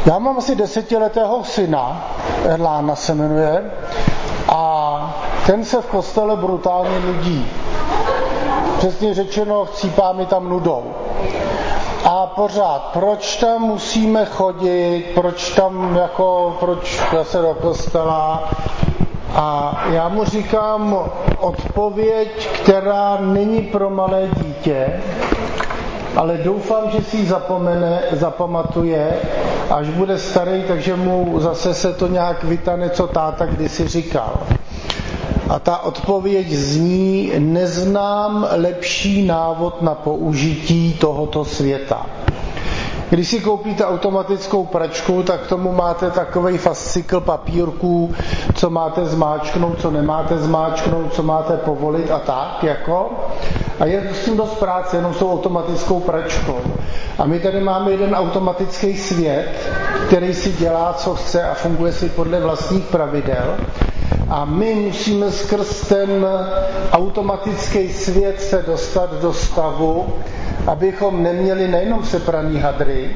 Já mám asi 10letého syna, Erlána se jmenuje, a ten se v kostele brutálně nudí. Přesně řečeno, chcípá mi tam nudou. A pořád, proč tam musíme chodit, proč se do kostela? A já mu říkám odpověď, která není pro malé dítě, ale doufám, že si ji zapamatuje, až bude starý, takže mu zase se to nějak vytane, co táta kdysi říkal. A ta odpověď zní: neznám lepší návod na použití tohoto světa. Když si koupíte automatickou pračku, tak k tomu máte takovej fascikl papírků, co máte zmáčknout, co nemáte zmáčknout, co máte povolit a tak, jako. A je s tím dost práce, jenom s tou automatickou pračkou. A my tady máme jeden automatický svět, který si dělá, co chce a funguje si podle vlastních pravidel. A my musíme skrz ten automatický svět se dostat do stavu, abychom neměli nejenom sepraný hadry,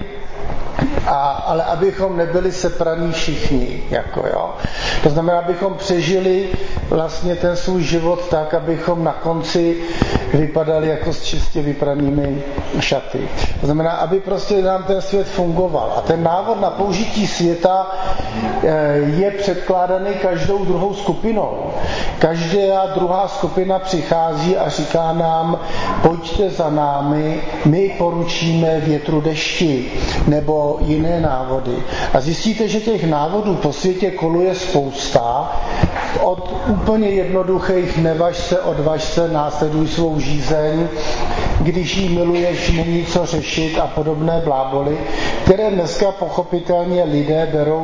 ale abychom nebyli sepraní všichni. To znamená, abychom přežili vlastně ten svůj život tak, abychom na konci vypadali jako s čistě vypranými šaty. To znamená, aby prostě nám ten svět fungoval. A ten návod na použití světa je předkládaný každou druhou skupinou. Každá druhá skupina přichází a říká nám: pojďte za námi, my poručíme větru, dešti, nebo jiné návody. A zjistíte, že těch návodů po světě koluje spousta. Od úplně jednoduchých: nevaž se, odvaž se, následuj svou žízeň, když jí miluješ, není co řešit a podobné bláboli, které dneska pochopitelně lidé berou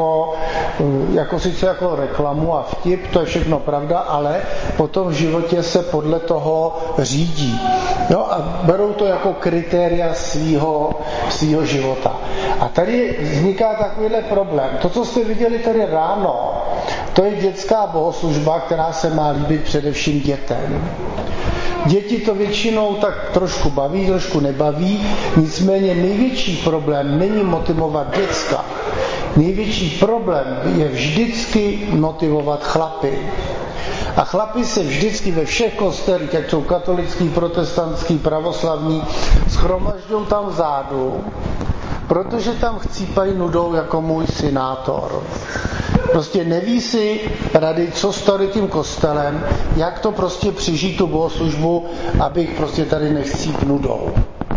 sice jako reklamu a vtip, to je všechno pravda, ale potom v životě se podle toho řídí. A berou to jako kritéria svýho života. A tady vzniká takovýhle problém. To, co jste viděli tady ráno, to je dětská bohoslužba, která se má líbit především dětem. Děti to většinou tak trošku baví, trošku nebaví, nicméně největší problém není motivovat děcka. Největší problém je vždycky motivovat chlapy. A chlapi se vždycky ve všech kostelích, ať jsou katolický, protestantský, pravoslavní, shromažďují tam vzadu, protože tam chcípají nudou jako můj synátor. Prostě neví si rady, co s tady tím kostelem, jak to prostě přežít tu bohoslužbu, abych prostě tady nechcíp nudou.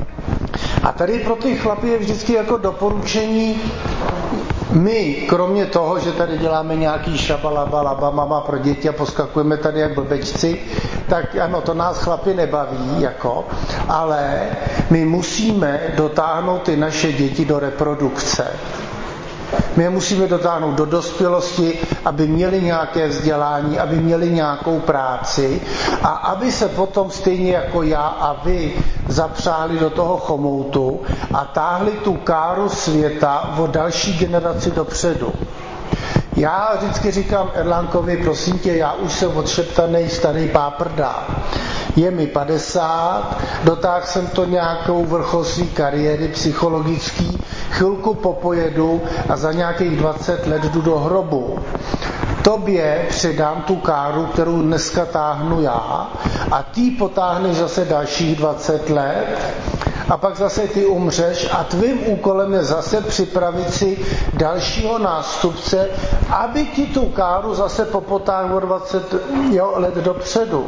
A tady pro ty chlapy je vždycky jako doporučení: my, kromě toho, že tady děláme nějaký šabalaba mama pro děti a poskakujeme tady jak blbečci, tak ano, to nás chlapi nebaví, ale my musíme dotáhnout ty naše děti do reprodukce. My je musíme dotáhnout do dospělosti, aby měli nějaké vzdělání, aby měli nějakou práci a aby se potom stejně jako já a vy zapřáhli do toho chomoutu a táhli tu káru světa o další generaci dopředu. Já vždycky říkám Erlánkovi: prosím tě, já už jsem odšeptanej starý páprda. Je mi 50, dotáhl jsem to nějakou vrchol své kariéry psychologický, chvilku popojedu a za nějakých 20 let jdu do hrobu. Tobě předám tu káru, kterou dneska táhnu já, a ty potáhneš zase dalších 20 let a pak zase ty umřeš a tvým úkolem je zase připravit si dalšího nástupce, aby ti tu káru zase popotáhl o 20 let dopředu.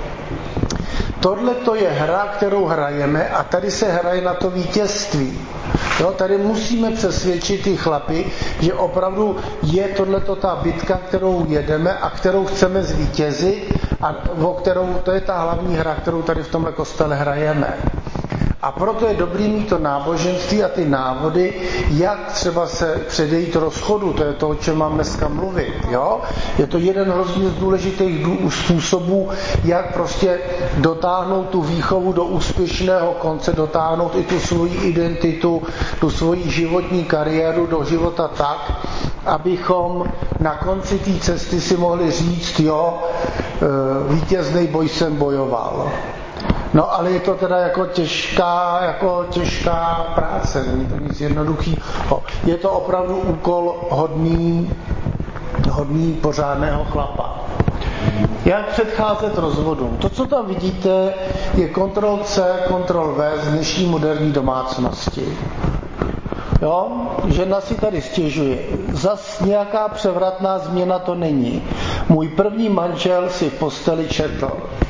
Tohle to je hra, kterou hrajeme, a tady se hraje na to vítězství. Tady musíme přesvědčit ty chlapy, že opravdu je tohleto ta bitka, kterou jedeme a kterou chceme zvítězit, a to je ta hlavní hra, kterou tady v tomhle kostele hrajeme. A proto je dobrý mít to náboženství a ty návody, jak třeba se předejít rozchodu, to je to, o čem mám dneska mluvit. Je to jeden hrozně z důležitých způsobů, jak prostě dotáhnout tu výchovu do úspěšného konce, dotáhnout i tu svoji identitu, tu svoji životní kariéru do života tak, abychom na konci té cesty si mohli říct: vítězný boj jsem bojoval. No ale je to teda jako těžká práce, není to nic jednoduchého. Je to opravdu úkol hodný pořádného chlapa. Jak předcházet rozvodům? To, co tam vidíte, je Ctrl-C, Ctrl-V z dnešní moderní domácnosti. Jo? Žena si tady stěžuje. Zas nějaká převratná změna to není. Můj první manžel si v posteli četl.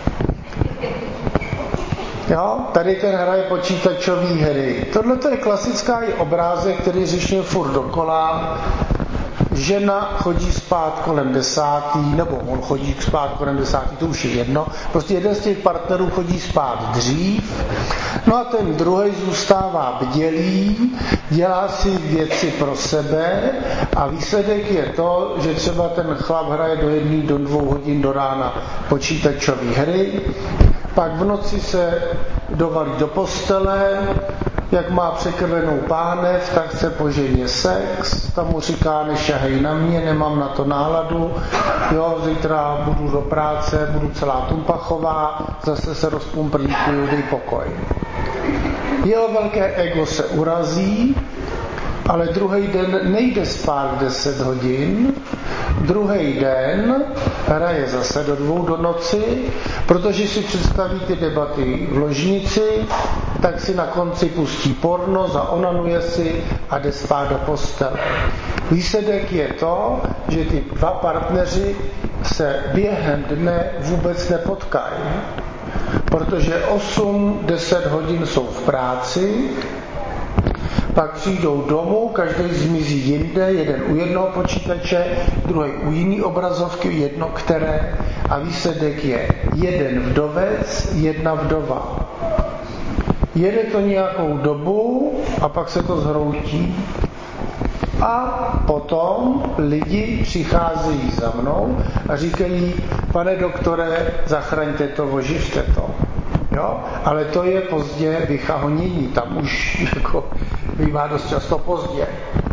Jo? Tady ten hraje počítačové hry. Tohle je klasická obrázek, který řeším furt dokola. Žena chodí spát kolem 10, nebo on chodí spát kolem 10, to už je jedno. Prostě jeden z těch partnerů chodí spát dřív, no a ten druhý zůstává bdělý, dělá si věci pro sebe a výsledek je to, že třeba ten chlap hraje do 1 do 2 hodin do rána počítačové hry, pak v noci se dovalí do postele, jak má překrvenou pánev, tak chce po ženě sex, tam mu říká, nešahej na mě, nemám na to náladu, jo, zítra budu do práce, budu celá tumpachová, zase se rozpumprlíkuju, dej pokoj. Jeho velké ego se urazí, ale druhý den nejde spát 10 hodin, druhý den hraje zase do 2 do noci, protože si představí ty debaty v ložnici, tak si na konci pustí porno, zaonanuje si a jde spát do postele. Výsledek je to, že ty dva partneři se během dne vůbec nepotkají, protože 8-10 hodin jsou v práci, pak přijdou domů, každý zmizí jinde, jeden u jednoho počítače, druhý u jiný obrazovky, jedno které, a výsledek je jeden vdovec, jedna vdova. Jede to nějakou dobu a pak se to zhroutí. A potom lidi přicházejí za mnou a říkají, pane doktore, zachraňte to, oživte to. Jo? Ale to je pozdě vychahonění, tam už jako bývá dost často pozdě.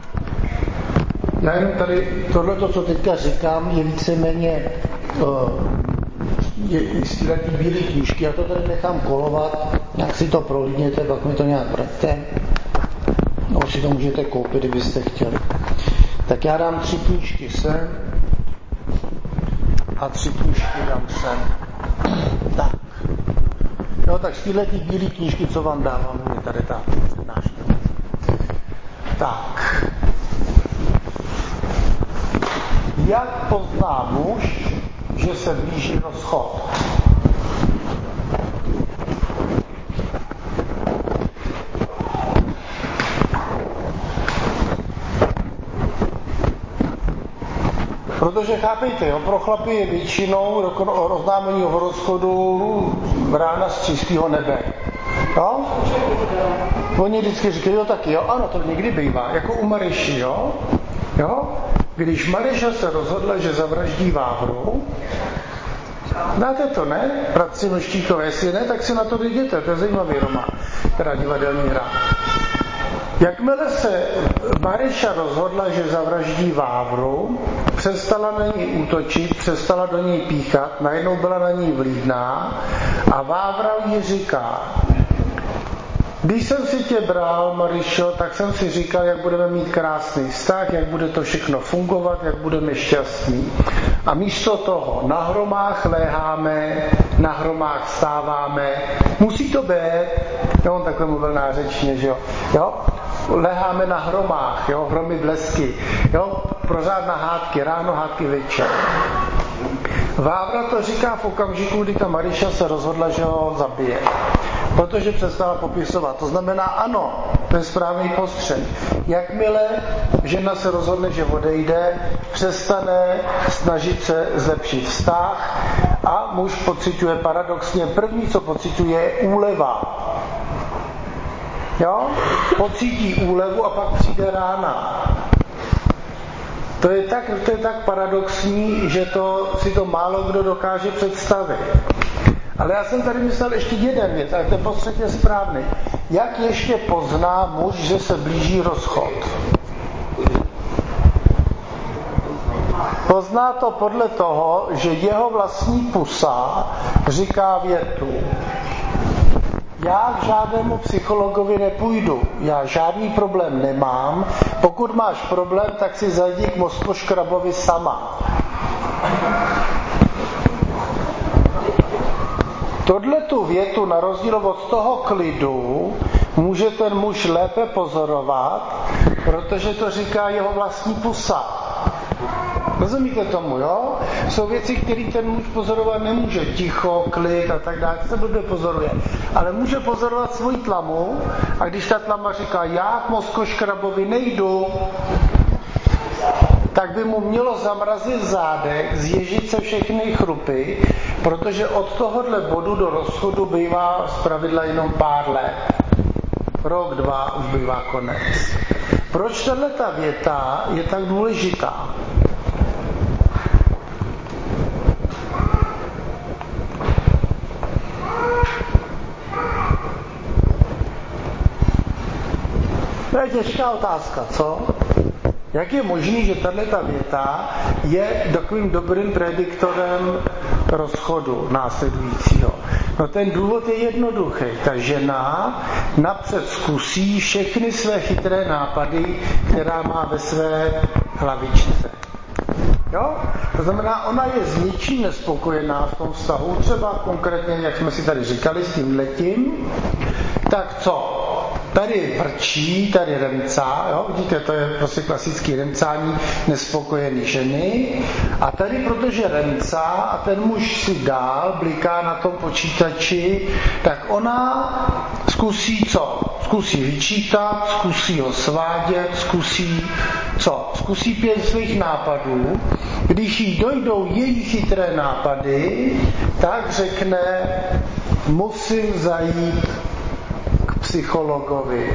Já jenom tady, tohleto, co teďka říkám, je víceméně z této bílé knížky, já to tady nechám kolovat, jak si to prohlídněte, pak mi to nějak vraťte. No, si to můžete koupit, kdybyste chtěli. Tak já dám 3 knížky sem a 3 knížky dám sem. Tak. No, tak z této bílé knížky, co vám dávám, je tady ta přednáška. Tak. Jak pozná muž, že se blíží rozchod? Protože chápejte, jo, pro chlapy je většinou oznámení o rozchodu rána z čistého nebe. Jo? Oni vždycky říkají, jo taky, jo, ano, to někdy bývá, jako u Maryši, jo? Jo? Když Maryša se rozhodla, že zavraždí Vávru, znáte to, ne? Bratři Mlštíkové, jestli ne, tak si na to viděte, to je zajímavý román, teda divadelní hra. Jakmile se Maryša rozhodla, že zavraždí Vávru, přestala na ní útočit, přestala do ní píchat, najednou byla na ní vlídná a Vávra jí říká, když jsem si tě bral, Maryšo, tak jsem si říkal, jak budeme mít krásný vztah, jak bude to všechno fungovat, jak budeme šťastní. A místo toho na hromách léháme, na hromách vstáváme, musí to být, jo, on takhle mluvil nářečně, že jo, leháme na hromách, jo, hromy blesky, jo, pořád na hádky, ráno hádky večer. Vávra to říká v okamžiku, kdy ta Maryša se rozhodla, že ho zabije. Protože přestala popisovat. To znamená ano, to je správný postřeh. Jakmile žena se rozhodne, že odejde, přestane snažit se zlepšit vztah a muž pociťuje paradoxně, první, co pociťuje, je úleva. Jo? Pocítí úlevu a pak přijde rána. To je tak paradoxní, že si to málo kdo dokáže představit. Ale já jsem tady myslel ještě jeden věc, ale ten postřeh je správný. Jak ještě pozná muž, že se blíží rozchod? Pozná to podle toho, že jeho vlastní pusa říká větu. já k žádnému psychologovi nepůjdu, já žádný problém nemám, pokud máš problém, tak si zajdi k mozkoškrabovi sama. Tohletu větu na rozdíl od toho klidu může ten muž lépe pozorovat, protože to říká jeho vlastní pusa. Rozumíte tomu, jo? Jsou věci, které ten muž pozorovat nemůže. Ticho, klid a tak dále, to se blbě pozoruje. Ale může pozorovat svoji tlamu a když ta tlama říká, já k mozkoškrabovi nejdu, tak by mu mělo zamrazit zádech, zježit se všechny chrupy, protože od tohohle bodu do rozchodu bývá zpravidla jenom pár let. Rok, 2 už bývá konec. Proč tato věta je tak důležitá? To je těžká otázka, co? Jak je možný, že tato věta je takovým dobrým prediktorem rozchodu následujícího? No ten důvod je jednoduchý. Ta žena napřed zkusí všechny své chytré nápady, která má ve své hlavičce. Jo? To znamená, ona je s ničím nespokojená v tom vztahu, třeba konkrétně, jak jsme si tady říkali, s tímhletím. Tak co? Tady vrčí, tady remcá, jo? Vidíte, to je prostě klasický remcání nespokojený ženy. A tady, protože remcá a ten muž si dál bliká na tom počítači, tak ona zkusí co? Zkusí vyčítat, zkusí ho svádět, zkusí co? Zkusí 5 svých nápadů. Když jí dojdou její chytré nápady, tak řekne, musím zajít psychologovi.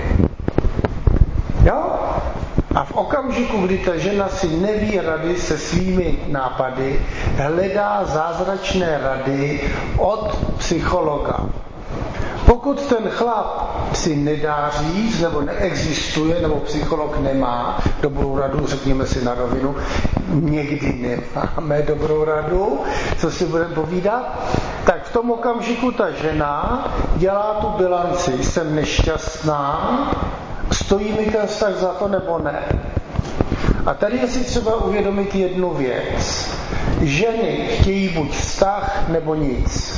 Jo? A v okamžiku, kdy ta žena si neví rady se svými nápady, hledá zázračné rady od psychologa. Pokud ten chlap si nedá říct, nebo neexistuje, nebo psycholog nemá dobrou radu, řekněme si na rovinu, někdy nemáme dobrou radu, co si budeme povídat, tak v tom okamžiku ta žena dělá tu bilanci, jsem nešťastná, stojí mi ten vztah za to nebo ne. A tady je si třeba uvědomit jednu věc. Ženy chtějí buď vztah nebo nic.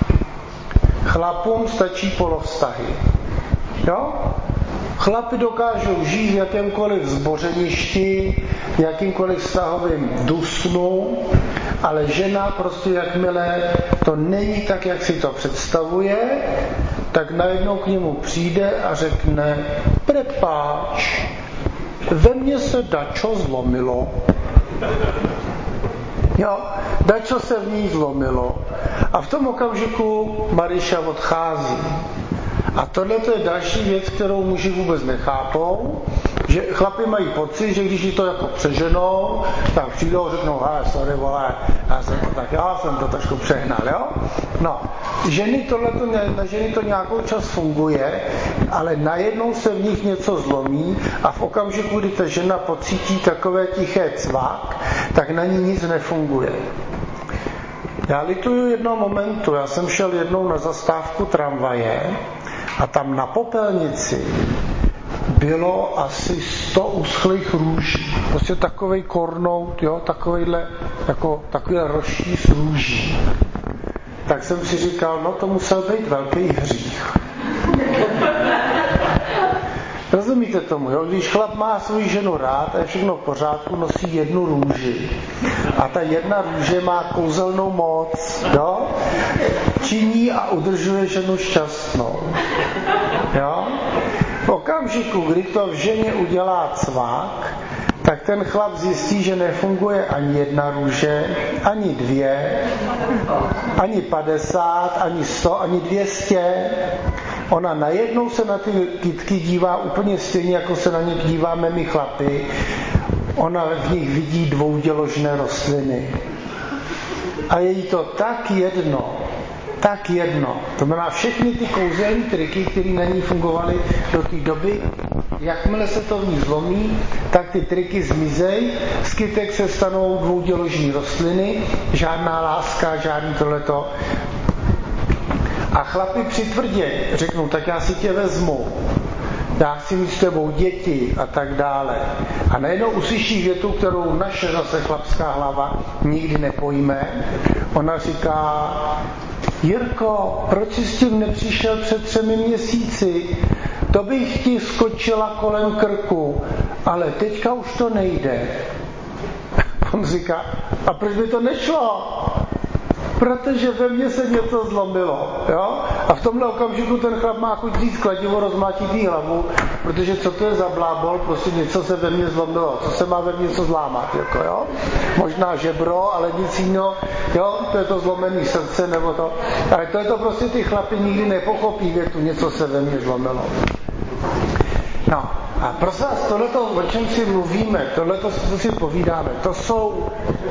Chlapům stačí polovztahy. Jo? Chlapi dokážou žít v jakémkoliv zbořeništi, v jakýmkoliv vztahovém dusnu, ale žena prostě jakmile to není tak, jak si to představuje, tak najednou k němu přijde a řekne, prepáč, ve mně se dačo zlomilo. Jo, dačo se v ní zlomilo. A v tom okamžiku Maryša odchází. A tohle je další věc, kterou muži vůbec nechápou, že chlapi mají pocit, že když ji to jako přeženou, tak přijdou a řeknou, sorry vole, já jsem to trošku přehnal, jo? No, na ženy to nějakou čas funguje, ale najednou se v nich něco zlomí a v okamžiku, kdy ta žena pocítí takové tiché cvak, tak na ní nic nefunguje. Já lituju jednoho momentu, já jsem šel jednou na zastávku tramvaje a tam na popelnici bylo asi 100 uschlých růží. Prostě takovej kornout, jo, takovejhle roští z růží. Tak jsem si říkal, no to musel být velký hřích. Rozumíte tomu, jo? Když chlap má svou ženu rád a je všechno v pořádku, nosí jednu růži. A ta jedna růže má kouzelnou moc, jo? Činí a udržuje ženu šťastnou. Jo? V okamžiku, kdy to v ženě udělá cvak, tak ten chlap zjistí, že nefunguje ani jedna růže, ani 2, ani 50, ani 100, ani 200. Ona najednou se na ty kytky dívá úplně stejně, jako se na ně díváme my chlapi. Ona v nich vidí dvouděložné rostliny. A je jí to tak jedno. To znamená všechny ty kouzelní triky, které na ní fungovaly do té doby, jakmile se to v ní zlomí, tak ty triky zmizej, z kytek se stanou dvouděložní rostliny, žádná láska, žádný tohleto. A chlapi přitvrdě řeknou, tak já si tě vezmu, já chci mít s tebou děti a tak dále. A najednou uslyší větu, kterou naše zase chlapská hlava nikdy nepojme. Ona říká, Jirko, proč jsi s tím nepřišel před 3 měsíci? To bych ti skočila kolem krku, ale teďka už to nejde. On říká, a proč by to nešlo? Protože ve mně se něco zlomilo. Jo? A v tomhle okamžiku ten chlap má chuť říct kladivo, rozmlátit jí hlavu, protože co to je za blábol, prostě něco se ve mně zlomilo. Co se má ve mně co zlámat? Jako, jo? Možná žebro, ale nic jiného. Jo? To je to zlomené srdce, nebo to. Ale to je to prostě ty chlapi nikdy nepochopí větu, něco se ve mně zlomilo. No. A prosím vás, tohleto, o čem si mluvíme, tohleto, co si povídáme, to jsou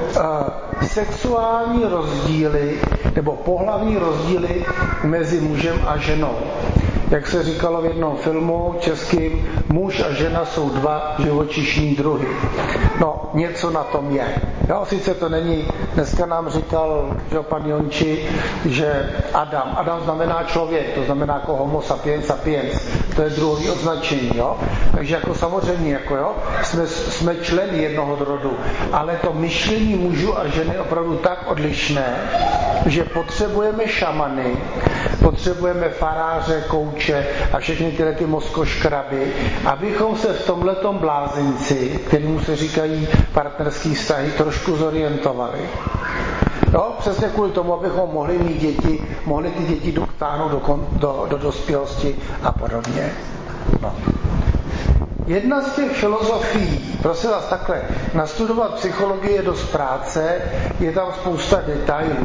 sexuální rozdíly nebo pohlavní rozdíly mezi mužem a ženou. Jak se říkalo v jednom filmu českým, muž a žena jsou 2 živočišní druhy. No, něco na tom je. Jo, sice to není, dneska nám říkal pan Jonči, že Adam znamená člověk, to znamená jako homo sapiens sapiens, to je druhý označení, jo. Takže jako samozřejmě, jako jo, jsme členy jednoho rodu, ale to myšlení mužů a ženy je opravdu tak odlišné, že potřebujeme šamany, potřebujeme faráře, kouče a všechny tyhle ty mozkoškraby, abychom se v tomhletom blázinci, kterému se říkají partnerský vztahy, trošku zorientovali. Jo, přesně kvůli tomu, abychom mohli mít děti, mohli ty děti dotáhnout do dospělosti a podobně. No. Jedna z těch filozofií, prosím vás takhle, nastudovat psychologii je dost práce, je tam spousta detailů.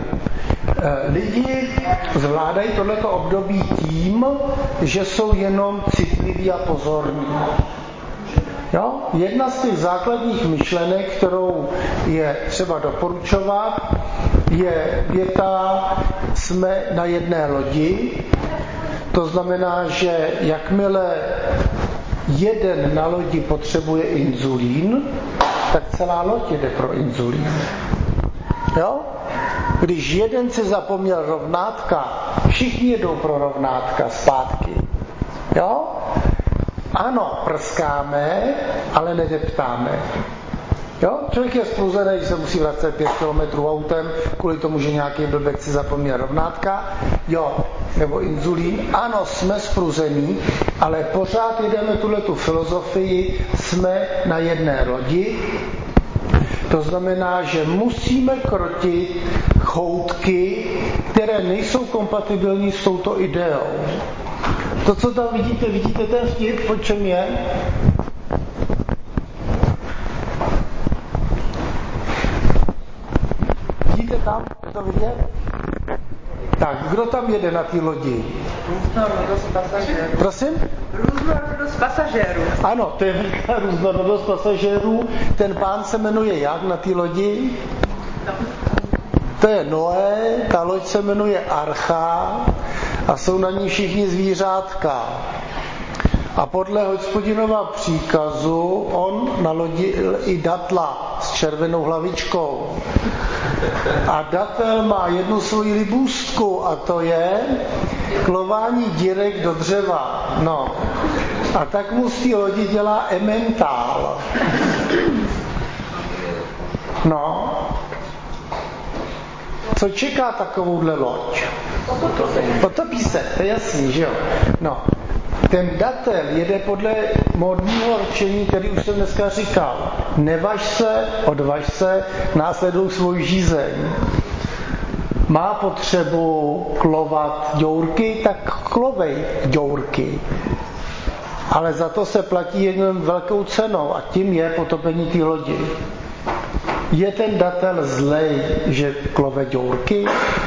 Lidi zvládají tohleto období tím, že jsou jenom citliví a pozorní. Jo? Jedna z těch základních myšlenek, kterou je třeba doporučovat, je věta jsme na jedné lodi. To znamená, že jakmile jeden na lodi potřebuje inzulín, tak celá loď jede pro inzulín. Jo? Když jeden si zapomněl rovnátka, všichni jedou pro rovnátka zpátky. Jo? Ano, prskáme, ale nedeptáme. Jo? Člověk je spruzený, že se musí vracet 5 kilometrů autem, kvůli tomu, že nějaký blbec si zapomněl rovnátka, jo, nebo inzulín. Ano, jsme spruzení, ale pořád jedeme tuhletu filozofii, jsme na jedné lodi. To znamená, že musíme krotit choutky, které nejsou kompatibilní s touto ideou. To, co tam vidíte ten vtip, po čem je? Vidíte tam? Je to vidět? Tak, kdo tam jede na té lodi? Různorodost pasažérů. Prosím? Různorodost pasažérů. Ano, to je velká různorodost pasažérů. Ten pán se jmenuje jak na té lodi? To je Noé, ta loď se jmenuje Archa a jsou na ní všichni zvířátka. A podle Hospodinova příkazu on nalodil i datla s červenou hlavičkou. A datel má jednu svoji libůstku a to je klování dírek do dřeva. No. A tak mu z té lodi dělá ementál. No. Co čeká takovouhle loď? Potopí se, to je jasný, že jo? No. Ten datel jede podle modního rčení, který už jsem dneska říkal. Nevaž se, odvaž se, následuj svou žízeň. Má potřebu klovat děurky, tak klovej děurky. Ale za to se platí jen velkou cenou a tím je potopení té lodi. Je ten datel zlej, že klove děurky?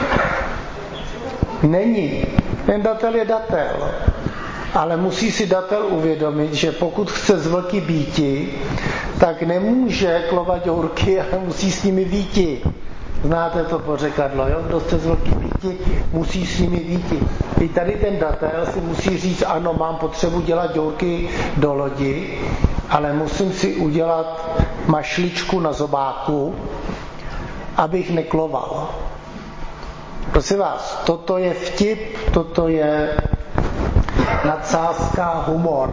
Není. Ten datel je datel. Ale musí si datel uvědomit, že pokud chce z vlky býti, tak nemůže klovat děurky, ale musí s nimi býti. Znáte to pořekadlo, jo? Kdo chce z vlky býti, musí s nimi býti. I tady ten datel si musí říct, ano, mám potřebu dělat děurky do lodi, ale musím si udělat mašličku na zobáku, abych nekloval. Prosím vás, toto je vtip, toto je nadsázka, humor.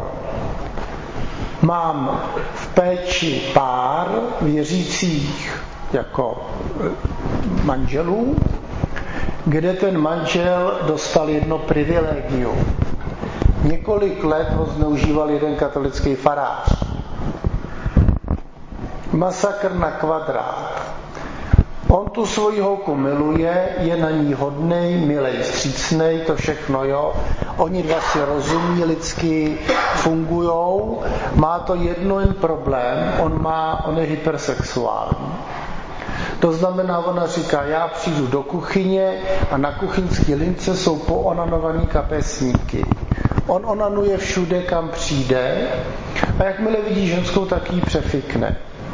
Mám v péči pár věřících jako manželů, kde ten manžel dostal jedno privilegium. Několik let ho zneužíval jeden katolický farář. Masakr na kvadrát. On tu svoji holku miluje, je na ní hodnej, milej, vstřícnej, to všechno, jo. Oni dva si rozumí, lidsky fungujou. Má to jen problém, on je hypersexuální. To znamená, ona říká, já přijdu do kuchyně a na kuchyňské lince jsou poonanovaný kapesníky. On onanuje všude, kam přijde a jakmile vidí ženskou, tak jí přefikne.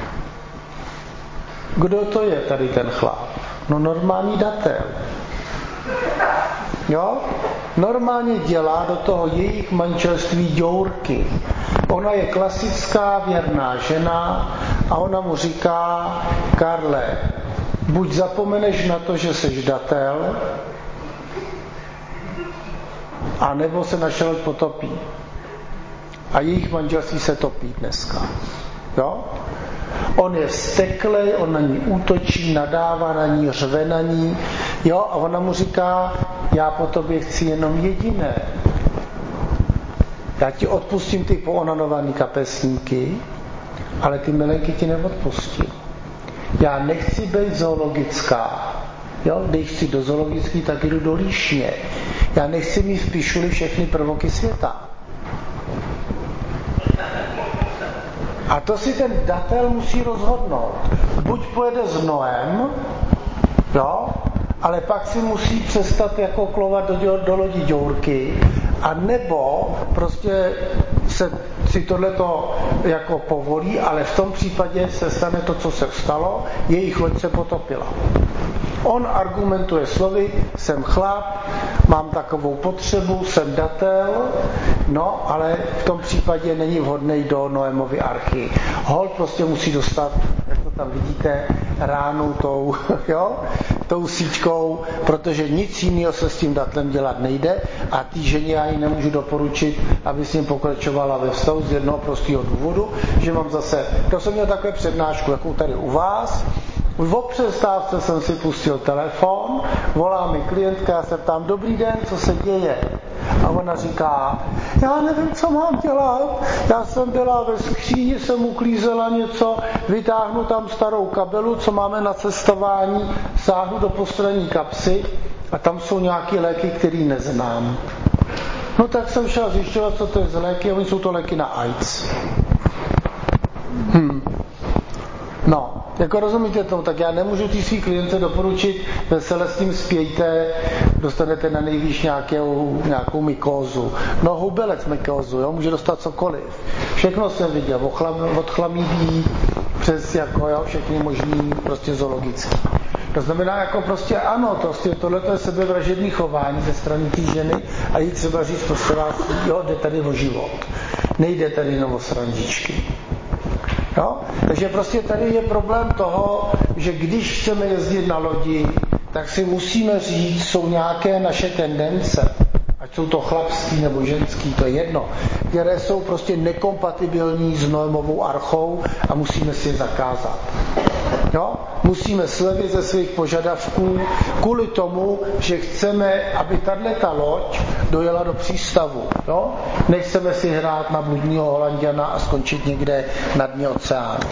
Kdo to je tady ten chlap? No normální datel. Jo? Normálně dělá do toho jejich manželství děurky. Ona je klasická věrná žena a ona mu říká, Karle, buď zapomeneš na to, že jsi datel, a nebo se naše loď potopí. A jejich manželství se topí dneska. Jo? On je vzteklej, on na ní útočí, nadává na ní, řve na ní. Jo? A ona mu říká, já po tobě chci jenom jediné. Já ti odpustím ty poonanovaný kapesníky, ale ty milenky ti neodpustím. Já nechci být zoologická. Jo? Když chci do zoologický, tak jdu do Líšně. Já nechci mít v pišuli všechny prvoky světa. A to si ten datel musí rozhodnout. Buď pojede s Noem, jo, ale pak si musí přestat jako klovat do lodi děurky, a nebo prostě si tohleto jako povolí, ale v tom případě se stane to, co se stalo, jejich loď se potopila. On argumentuje slovy, jsem chlap, mám takovou potřebu, jsem datel, no, ale v tom případě není vhodný do Noemovy archy. Holt prostě musí dostat, jak to tam vidíte, ránu tou síťkou, protože nic jiného se s tím datlem dělat nejde a té ženě já ji nemůžu doporučit, aby s ním pokračovala ve vztahu z jednoho prostého důvodu, že mám zase, to jsem měl takové přednášku, jakou tady u vás. O přestávce jsem si pustil telefon, volá mi klientka, já se ptám, dobrý den, co se děje? A ona říká, já nevím, co mám dělat, já jsem byla ve skříni, jsem uklízela něco, vytáhnu tam starou kabelu, co máme na cestování, sáhnu do postranní kapsy a tam jsou nějaké léky, které neznám. No tak jsem šel zjišťovat, co to je za léky, a oni jsou to léky na AIDS. No, jako rozumíte tomu, tak já nemůžu té svý klience doporučit, vesele s tím spějte, dostanete na nejvýš nějakou mykózu. No, hubelec mykózu, jo, může dostat cokoliv. Všechno jsem viděl, od chlamydí přes všechny možný prostě zoologický. To znamená, jako prostě ano, tohle je sebevražedný chování ze strany té ženy a jí třeba říct, prostě vás, jo, jde tady o život. Nejde tady jenom o srandičky. Jo? Takže prostě tady je problém toho, že když chceme jezdit na lodi, tak si musíme říct, jsou nějaké naše tendence, ať jsou to chlapský nebo ženský, to je jedno, které jsou prostě nekompatibilní s Noemovou archou a musíme si je zakázat. Jo? Musíme slevit ze svých požadavků kvůli tomu, že chceme, aby tato loď dojela do přístavu. Jo? Nechceme si hrát na bludního Holanďana a skončit někde na dně oceánu.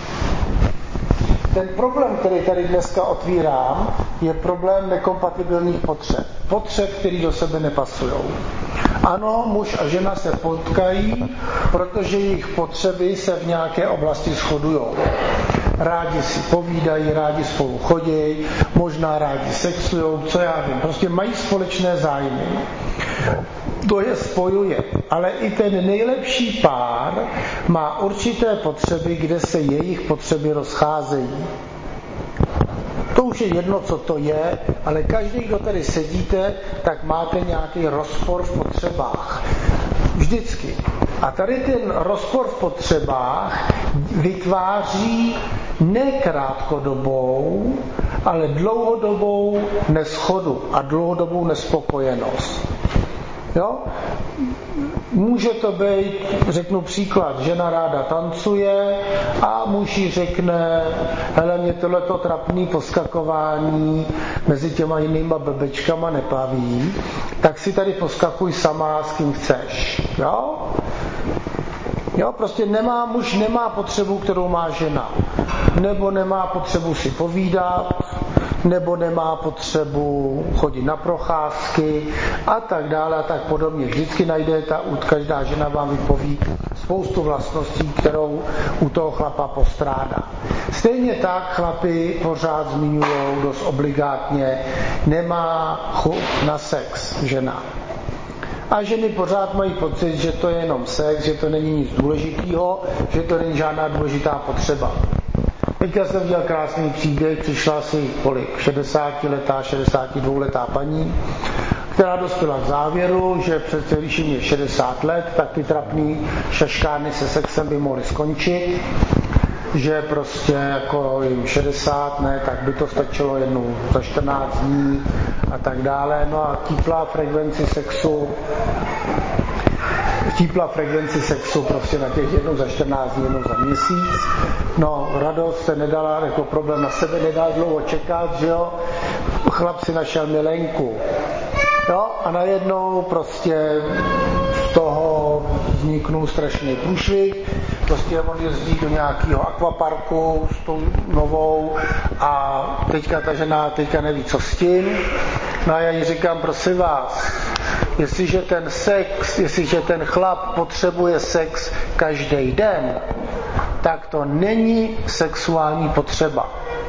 Ten problém, který tady dneska otvírám, je problém nekompatibilních potřeb. Potřeb, které do sebe nepasují. Ano, muž a žena se potkají, protože jejich potřeby se v nějaké oblasti shodujou. Rádi si povídají, rádi spolu chodí, možná rádi sexujou, co já vím. Prostě mají společné zájmy. To je spojuje. Ale i ten nejlepší pár má určité potřeby, kde se jejich potřeby rozcházejí. To už je jedno, co to je, ale každý, kdo tady sedíte, tak máte nějaký rozpor v potřebách. Vždycky. A tady ten rozpor v potřebách vytváří ne krátkodobou, ale dlouhodobou neschodu a dlouhodobou nespokojenost. Jo? Může to být, řeknu příklad, žena ráda tancuje a muž jí řekne, hele, mě tohleto trapný poskakování mezi těma jinýma blbečkama nebaví, tak si tady poskakuj sama, s kým chceš. Jo? Jo, prostě muž nemá potřebu, kterou má žena. Nebo nemá potřebu si povídat, nebo nemá potřebu chodit na procházky a tak dále a tak podobně. Vždycky najdete, každá žena vám vypoví spoustu vlastností, kterou u toho chlapa postrádá. Stejně tak chlapi pořád zmiňujou dost obligátně, nemá chuť na sex žena. A ženy pořád mají pocit, že to je jenom sex, že to není nic důležitého, že to není žádná důležitá potřeba. Teďka jsem viděl krásný příběh, přišla si 60letá, 62letá paní, která dospěla k závěru, že přece když jim je 60 let, tak ty trapný šaškárny se sexem by mohly skončit, že prostě jako jim 60, ne, tak by to stačilo jednou za 14 dní a tak dále. No a típla frekvenci sexu prostě na těch jednou za 14 dní, jednou za měsíc. No, radost se nedala, jako problém na sebe nedal dlouho čekat, že jo. Chlap si našel milenku. Jo, a najednou prostě z toho vzniknul strašný průšvih. Prostě on jezdí do nějakého akvaparku s tou novou a teďka ta žena neví, co s tím. No a já jí říkám, prosím vás, jestliže ten chlap potřebuje sex každý den, tak to není sexuální potřeba.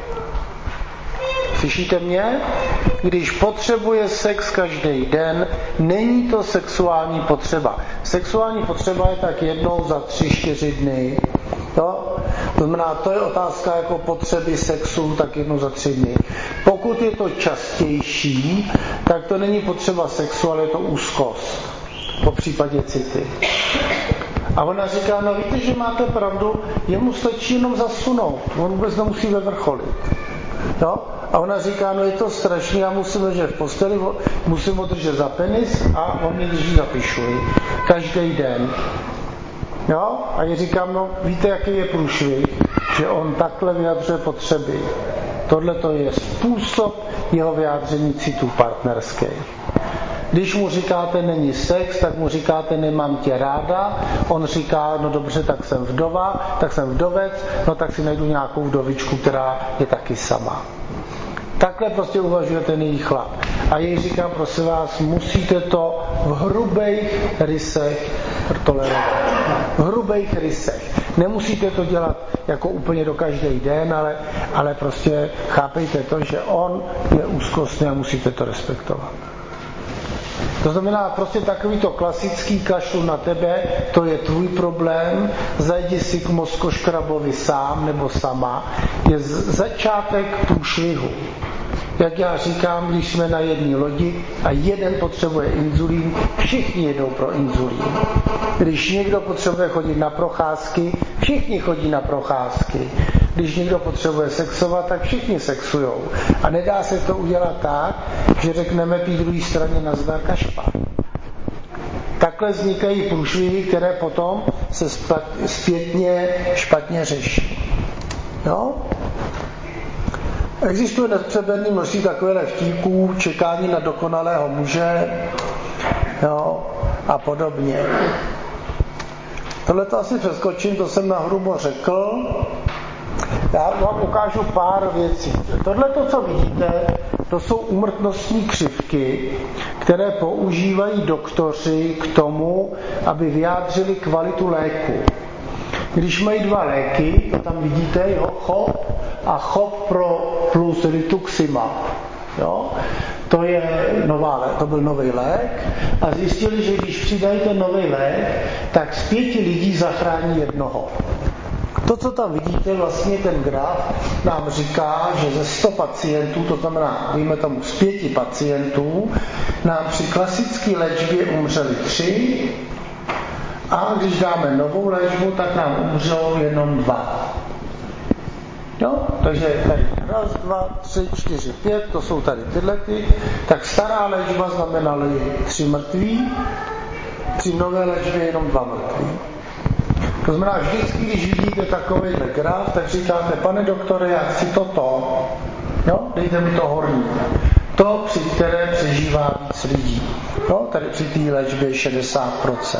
Slyšíte mě? Když potřebuje sex každý den, není to sexuální potřeba. Sexuální potřeba je tak jednou za 3-4 dny. Jo? To znamená, to je otázka jako potřeby sexu tak jednou za 3 dny. Pokud je to častější, tak to není potřeba sexu, ale je to úzkost. Po případě city. A ona říká, no víte, že máte pravdu, jemu stačí jenom zasunout. On vůbec nemusí vyvrcholit. Jo? A ona říká, no je to strašný, já musím ležet v posteli, musím ho držet za penis a on mě drží za pišuji. Každý den. Jo? A já říkám, no víte, jaký je průšvih, že on takhle vyjadřuje potřeby. Tohle to je způsob jeho vyjádření citů partnerských. Když mu říkáte není sex, tak mu říkáte nemám tě ráda, on říká, no dobře, tak jsem vdova, tak jsem vdovec, no tak si najdu nějakou vdovičku, která je taky sama. Takhle prostě uvažuje ten její chlap. A jej říkám, prosím vás, musíte to v hrubých rysech tolerovat. V hrubých rysech. Nemusíte to dělat jako úplně do každý den, ale prostě chápejte to, že on je úzkostný a musíte to respektovat. To znamená prostě takovýto klasický kašlu na tebe, to je tvůj problém, zajdi si k mozkoškrabovi sám nebo sama, je začátek průšvihu. Jak já říkám, když jsme na jedné lodi a jeden potřebuje inzulín, všichni jedou pro inzulín. Když někdo potřebuje chodit na procházky, všichni chodí na procházky. Když někdo potřebuje sexovat, tak všichni sexujou. A nedá se to udělat tak, že řekneme té druhé straně nazdar kašpa. Takhle vznikají průšvihy, které potom se zpětně špatně řeší. Jo? Existuje nepřeberný množství takových vtípků, čekání na dokonalého muže, jo, a podobně. Tohle to asi přeskočím, to jsem nahrubo řekl. Já vám ukážu pár věcí. Tohle to, co vidíte, to jsou úmrtnostní křivky, které používají doktoři k tomu, aby vyjádřili kvalitu léku. Když mají 2 léky, to tam vidíte, jo, CHOP a CHOP plus rituximab. Jo? To byl nový lék a zjistili, že když přidají ten nový lék, tak z 5 lidí zachrání 1. To, co tam vidíte, vlastně ten graf nám říká, že ze 100 pacientů, to znamená, dejme tomu z 5 pacientů, nám při klasické léčbě umřeli 3 a když dáme novou léčbu, tak nám umřou jenom 2. Jo? Takže tady 1, 2, 3, 4, 5, to jsou tady tyhle ty. Tak stará léčba znamenaly 3 mrtví, 3 nové léčby jenom 2 mrtví. To znamená, vždycky, když vidíte takovýhle graf, tak říkáte, pane doktore, já chci toto. Jo? Dejte mi to horní. To, při které přežívá víc lidí. Jo? Tady při té léčbě 60%.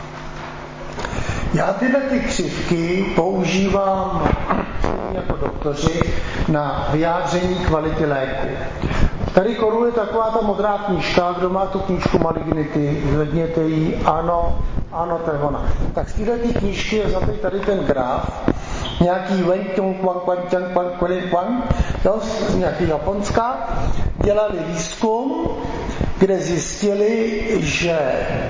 Já tyhle ty křivky používám jako doktoři na vyjádření kvality léku. Tady koruje taková ta modrá knížka, kdo má tu knížku Malignity, zvedněte ji, ano, to je ona. Tak z této knížky je zatej tady ten graf, nějaký nějaký Japonska, dělali výzkum, kde zjistili, že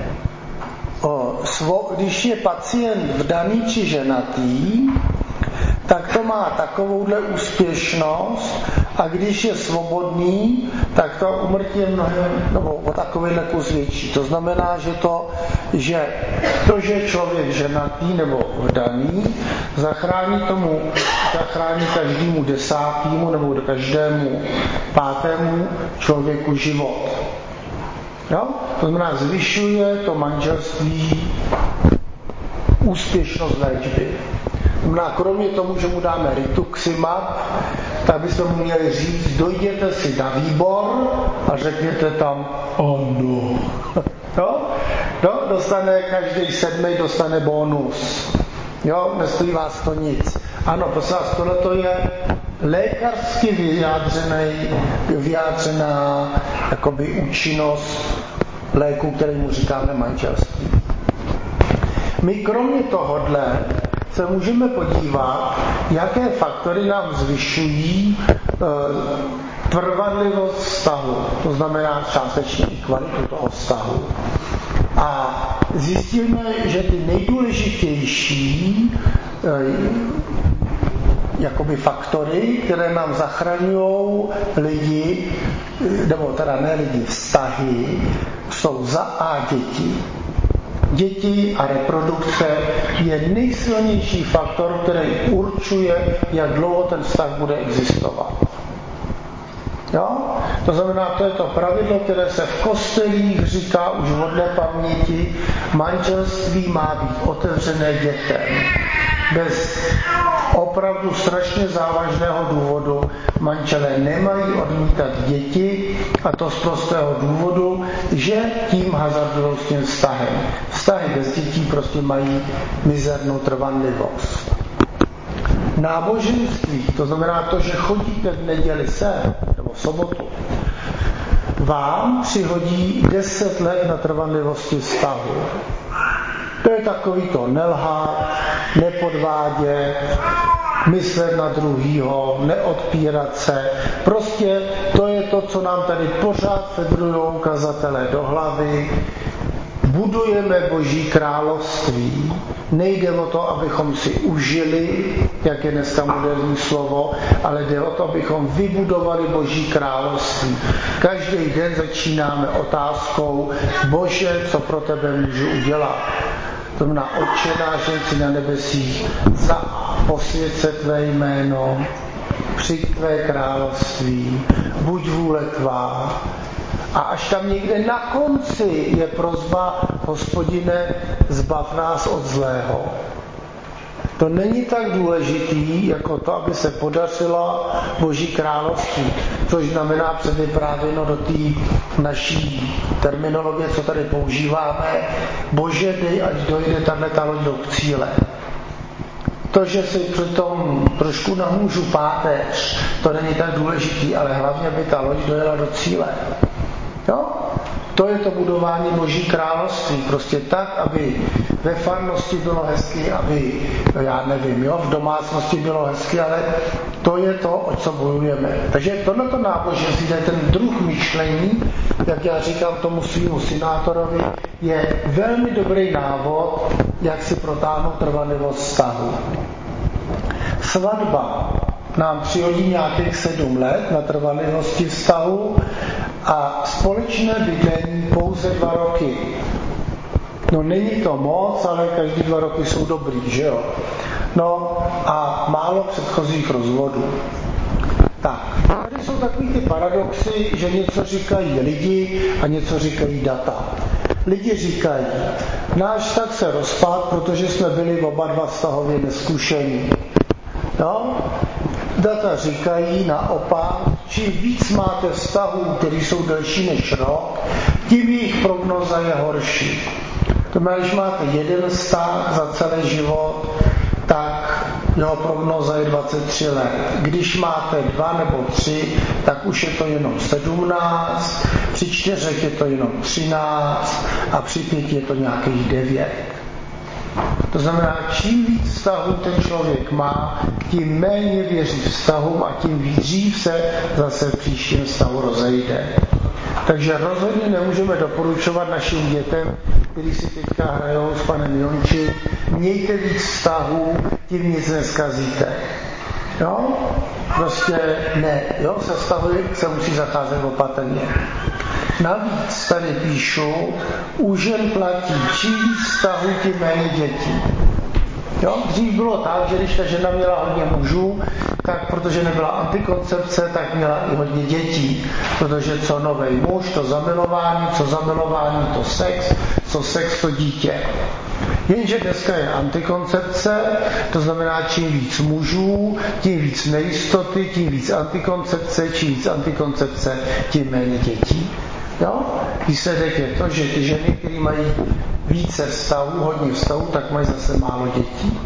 když je pacient vdaný či ženatý, tak to má takovouhle úspěšnost a když je svobodný, tak to úmrtí je mnohem, nebo o takovýhle kus větší. To znamená, že že je člověk ženatý nebo vdaný, zachrání každému 10. nebo každému 5. člověku život. Jo? To znamená, zvyšuje to manželství úspěšnost léčby. Kromě tomu, že mu dáme rituximab, tak bychom mu měli říct, dojděte si na výbor a řekněte tam ano. No, dostane každý 7. dostane bonus. Jo, nestojí vás to nic. Ano, prosím vás, tohle je lékařsky vyjádřená jakoby účinnost léku, kterému říkáme manželství. My kromě tohodle se můžeme podívat, jaké faktory nám zvyšují trvanlivost vztahu, to znamená částečně i kvalitu toho vztahu. A zjistíme, že ty nejdůležitější jakoby faktory, které nám zachraňují lidi, nebo teda ne lidi, vztahy, jsou za A děti. Děti a reprodukce je nejsilnější faktor, který určuje, jak dlouho ten vztah bude existovat. Jo? To znamená, to je to pravidlo, které se v kostelích říká už od nepaměti, manželství má být otevřené dětem. Bez opravdu strašně závažného důvodu manželé nemají odmítat děti, a to z prostého důvodu, že tím hazardují s tím vztahem. Vztahy bez dětí prostě mají mizernou trvanlivost. Náboženství, to znamená to, že chodíte v neděli sem, nebo v sobotu, vám přihodí 10 let na trvanlivosti vztahu. To je takový to nelhát, nepodvádět, myslet na druhýho, neodpírat se. Prostě to je to, co nám tady pořád fedrujou kazatelé do hlavy. Budujeme Boží království. Nejde o to, abychom si užili, jak je dneska moderní slovo, ale jde o to, abychom vybudovali Boží království. Každý den začínáme otázkou, Bože, co pro tebe můžu udělat? To znamená, Otče náš, jsi na nebesích, posvěť se tvé jméno, přijď tvé království, buď vůle tvá. A až tam někde na konci je prosba, Hospodine, zbav nás od zlého. To není tak důležitý, jako to, aby se podařilo Boží království, což znamená předvyprávěno do té naší terminologie, co tady používáme. Bože, dej, ať dojde tato loď do cíle. To, že si přitom trošku nahůžu páteř, to není tak důležitý, ale hlavně, aby ta loď dojela do cíle. Jo? To je to budování Boží království. Prostě tak, aby ve farnosti bylo hezky, aby, já nevím, jo, v domácnosti bylo hezky, ale to je to, o co bojujeme. Takže tohleto náboženství, ten druh myšlení, jak já říkám tomu svýmu synátorovi, je velmi dobrý návod, jak si protáhnout trvanlivost vztahu. Svatba nám přihodí nějakých 7 let na trvanlivosti vztahu a společné bydlení pouze 2 roky. No není to moc, ale každý 2 roky jsou dobrý, že jo? No, a málo předchozích rozvodů. Tak, tady jsou takový ty paradoxy, že něco říkají lidi a něco říkají data. Lidi říkají, náš vztah se rozpad, protože jsme byli oba dva vztahově nezkušení. Jo? Data říkají naopak, čím víc máte vztahů, které jsou delší než rok, tím jejich prognoza je horší. To znamená, když máte jeden vztah za celý život, tak jeho prognoza je 23 let. Když máte 2 nebo 3, tak už je to jenom 17, při 4 je to jenom 13 a při 5 je to nějakých 9. To znamená, čím víc vztahů ten člověk má, tím méně věří vztahům a tím dřív se zase v příštím vztahu rozejde. Takže rozhodně nemůžeme doporučovat našim dětem, kteří si teďka hrajou s panem Jonči, mějte víc vztahů, tím nic neskazíte. Jo? Prostě ne. Jo? Se vztahy se musí zacházet opatrně. Navíc tady píšu, u žen platí, čím víc vztahů, tím méně dětí. Jo? Dřív bylo tak, že když ta žena měla hodně mužů, tak protože nebyla antikoncepce, tak měla i hodně dětí. Protože co novej muž, to zamilování, co zamilování, to sex, co sex, to dítě. Jenže dneska je antikoncepce, to znamená čím víc mužů, tím víc nejistoty, tím víc antikoncepce, čím víc antikoncepce, tím méně dětí. Jo? Výsledek je to, že ty ženy, které mají více vztahů, hodně vztahů, tak mají zase málo dětí.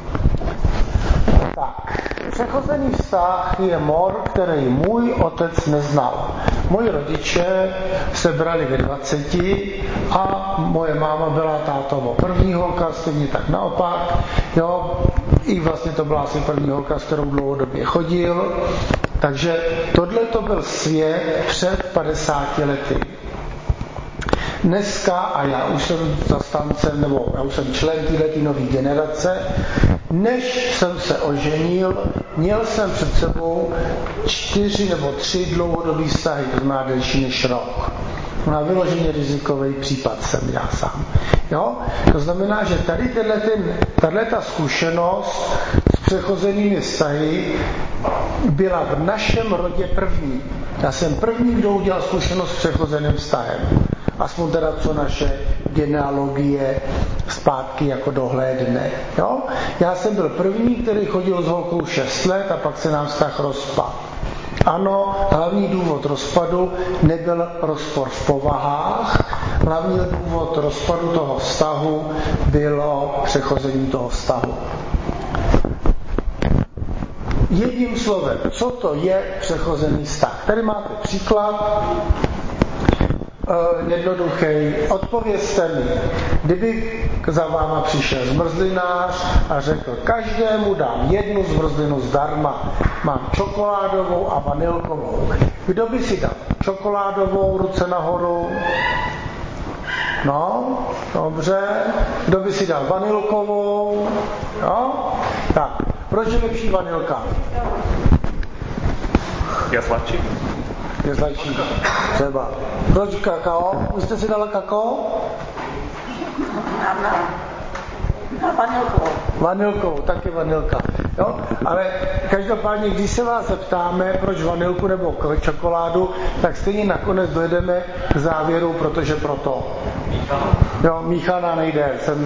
Tak, přechozený vztah je mor, který můj otec neznal. Moji rodiče se brali ve 20 a moje máma byla tátovo první holka, stejně tak naopak. Jo? I vlastně to byla asi první holka, s kterou dlouhodobě chodil. Takže tohle to byl svět před 50 lety. Dneska, a já už jsem zastáncem, nebo já už jsem člen této nové generace, než jsem se oženil, měl jsem před sebou 4 nebo 3 dlouhodobý vztahy, to znamená delší než rok. Na vyloženě rizikový případ jsem já sám. Jo? To znamená, že tady tato zkušenost s přechozenými vztahy byla v našem rodě první. Já jsem první, kdo udělal zkušenost s přechozeným vztahem. Aspoň teda co naše genealogie zpátky jako dohlédne. Jo? Já jsem byl první, který chodil s holkou 6 let a pak se nám vztah rozpadl. Ano, hlavní důvod rozpadu nebyl rozpor v povahách, hlavní důvod rozpadu toho vztahu bylo přechození toho vztahu. Jedním slovem, co to je přechozený vztah? Tady máte příklad, jednoduchý. Odpovězte mi, kdyby za váma přišel zmrzlinář a řekl, každému dám jednu zmrzlinu zdarma. Mám čokoládovou a vanilkovou. Kdo by si dal čokoládovou, ruce nahoru? No, dobře. Kdo by si dal vanilkovou? Jo? Tak, proč je lepší vanilka? Je sladší. Je sladší. Třeba. Proč kakao? Vy jste si dala kakao? Vanilkovou, taky vanilka. Jo? Ale každopádně, když se vás zeptáme, proč vanilku nebo čokoládu, tak stejně nakonec dojdeme k závěru, protože proto. Jo, míchaná nejde.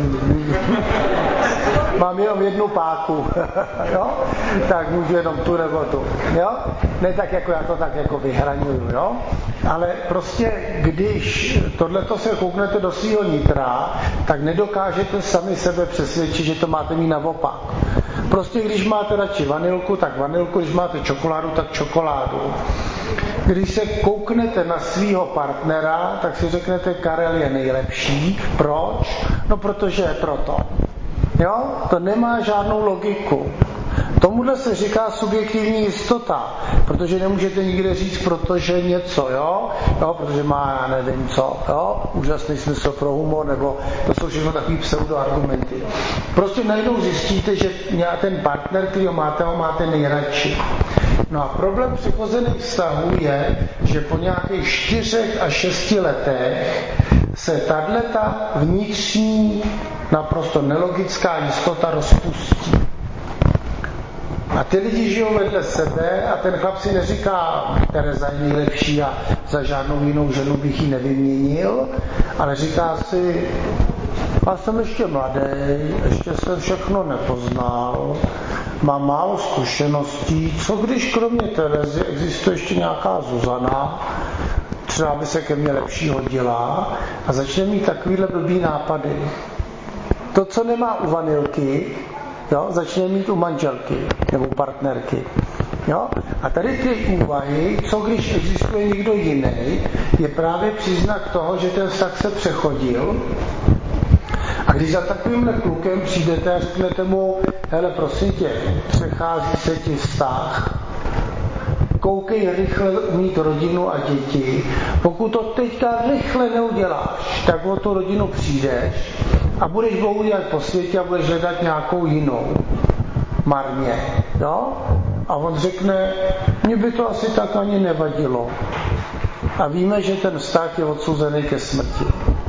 Mám jenom jednu páku. Jo? Tak můžu jenom tu nebo tu. Jo? Ne tak jako já to tak jako vyhraňuju. Jo? Ale prostě, když tohleto se kouknete do svého nitra, tak nedokážete sami sebe přesvědčit, že to máte mít naopak. Prostě když máte radši vanilku, tak vanilku, když máte čokoládu, tak čokoládu. Když se kouknete na svýho partnera, tak si řeknete, Karel je nejlepší. Proč? No, protože je proto. Jo? To nemá žádnou logiku. Tomuhle se říká subjektivní jistota, protože nemůžete nikde říct, protože něco, jo? Jo, protože má, já nevím co, jo? Úžasný smysl pro humor, nebo to jsou všechno takový pseudoargumenty. Prostě najednou zjistíte, že ten partner, který ho máte nejradši. No a problém přechozených vztahů je, že po nějakých 4 až 6 letech se tato vnitřní, naprosto nelogická jistota rozpustí. A ty lidi žijou vedle sebe a ten chlap si neříká, Tereza je nejlepší a za žádnou jinou ženu bych ji nevyměnil, ale říká si, já jsem ještě mladý, ještě jsem všechno nepoznal, mám málo zkušeností, co když kromě Terezy existuje ještě nějaká Zuzana, třeba by se ke mně lepší hodila a začne mít takovýhle blbý nápady. To, co nemá u vanilky, jo, začne mít u manželky nebo partnerky. Jo? A tady ty úvahy, co když existuje někdo jiný, je právě příznak toho, že ten vztah se přechodil. A když za takovýmhle klukem přijdete a řeknete mu, hele, prosím tě, přechází se ti vztah, koukej rychle mít rodinu a děti. Pokud to teďka rychle neuděláš, tak o tu rodinu přijdeš a budeš boudět po světě a budeš hledat nějakou jinou. Marně. Jo? A on řekne, mně by to asi tak ani nevadilo. A víme, že ten vztah je odsouzený ke smrti.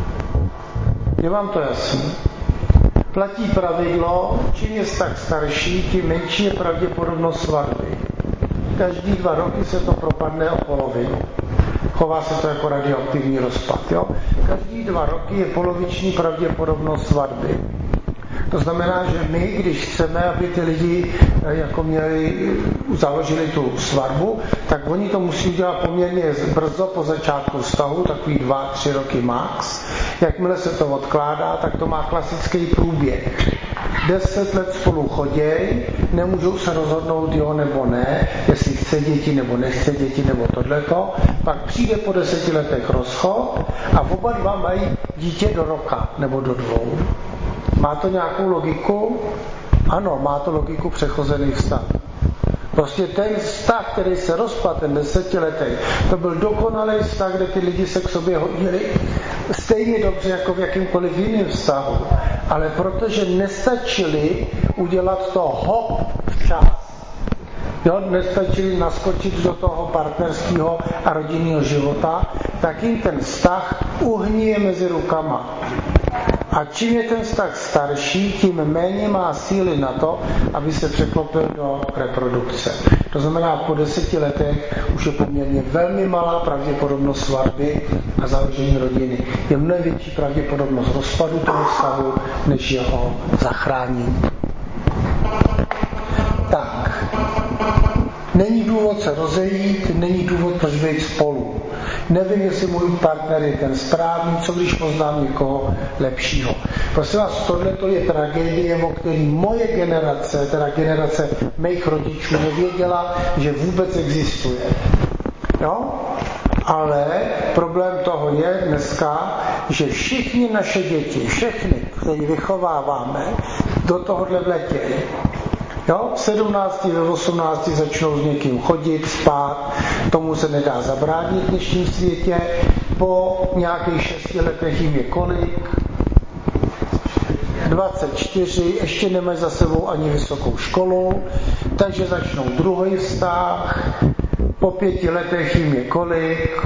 Je vám to jasný? Platí pravidlo, čím je vztah starší, tím menší je pravděpodobnost svatby. Každý 2 roky se to propadne o polovinu. Chová se to jako radioaktivní rozpad. Jo? Každý 2 roky je poloviční pravděpodobnost svatby. To znamená, že my, když chceme, aby ty lidi jako založili tu svatbu, tak oni to musí udělat poměrně brzo po začátku vztahu, takový 2-3 roky max. Jakmile se to odkládá, tak to má klasický průběh. 10 let spolu choděj, nemůžou se rozhodnout jo nebo ne, jestli chce děti nebo nechce děti nebo tohleto. Pak přijde po 10 letech rozchod a oba dva mají dítě do roka nebo do 2. Má to nějakou logiku? Ano, má to logiku přechozený vztah. Prostě ten vztah, který se rozpadl, ten 10letý, to byl dokonalý vztah, kde ty lidi se k sobě hodili stejně dobře jako v jakýmkoliv jiném vztahu. Ale protože nestačili udělat to hop včas, jo, nestačili naskočit do toho partnerského a rodinného života, tak jim ten vztah uhnije mezi rukama. A čím je ten vztah starší, tím méně má síly na to, aby se překlopil do reprodukce. To znamená, po 10 letech už je poměrně velmi malá pravděpodobnost svatby a založení rodiny. Je mnohem větší pravděpodobnost rozpadu toho vztahu, než jeho zachránění. Tak. Není důvod se rozejít, není důvod proč být spolu. Nevím, jestli můj partner je ten správný, co když poznám někoho lepšího. Prosím vás, tohle je tragédie, o který moje generace, teda generace mých rodičů, nevěděla, že vůbec existuje. Jo? Ale problém toho je dneska, že všichni naše děti, všechny, které vychováváme, do tohohle vletějí. Jo? V 17, ve 18 začnou s někým chodit, spát, tomu se nedá zabránit v dnešním světě. Po nějakých 6 letech jim je kolik? 24, ještě nemají za sebou ani vysokou školu, takže začnou druhý vztah. Po 5 letech jim je kolik?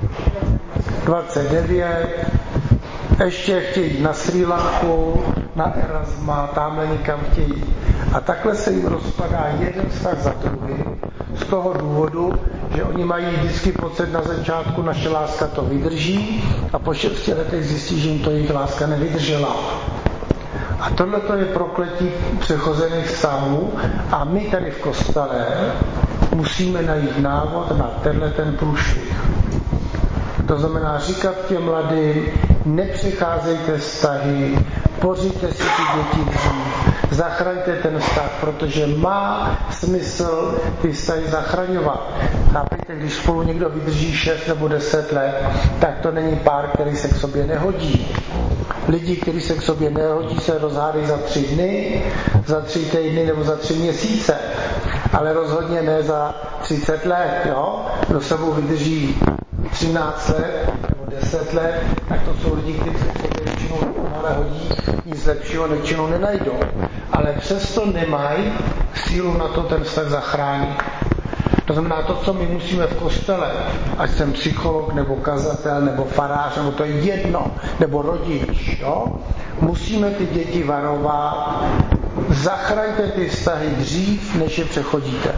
29. Ještě chtějí na Srí Lanku, na Erasma, tamhle někam chtějí. A takhle se jim rozpadá jeden vztah za druhý z toho důvodu, že oni mají vždycky pocit na začátku, naše láska to vydrží a po 6 letech zjistí, že jim to jejich láska nevydržela. A tohle je prokletí přechozených vztahů a my tady v kostele musíme najít návod na ten průšvih. To znamená říkat těm mladým, nepřecházejte vztahy, pořiďte si ty děti dřív, zachraňte ten vztah, protože má smysl ty vztahy zachraňovat. Chápejte, když spolu někdo vydrží 6 nebo 10 let, tak to není pár, který se k sobě nehodí. Lidi, kteří se k sobě nehodí, se rozhádají za 3 dny, za 3 týdny nebo za 3 měsíce. Ale rozhodně ne za 30 let. Jo? Kdo sebou vydrží 13 let nebo 10 let, tak to jsou lidi, kteří se k sobě většinou dokonale hodí, nic lepšího většinou nenajdou. Ale přesto nemají sílu na to ten vztah zachránit. To znamená to, co my musíme v kostele, ať jsem psycholog, nebo kazatel, nebo farář, nebo to je jedno, nebo rodič, jo? Musíme ty děti varovat zachraňte ty vztahy dřív, než je přechodíte.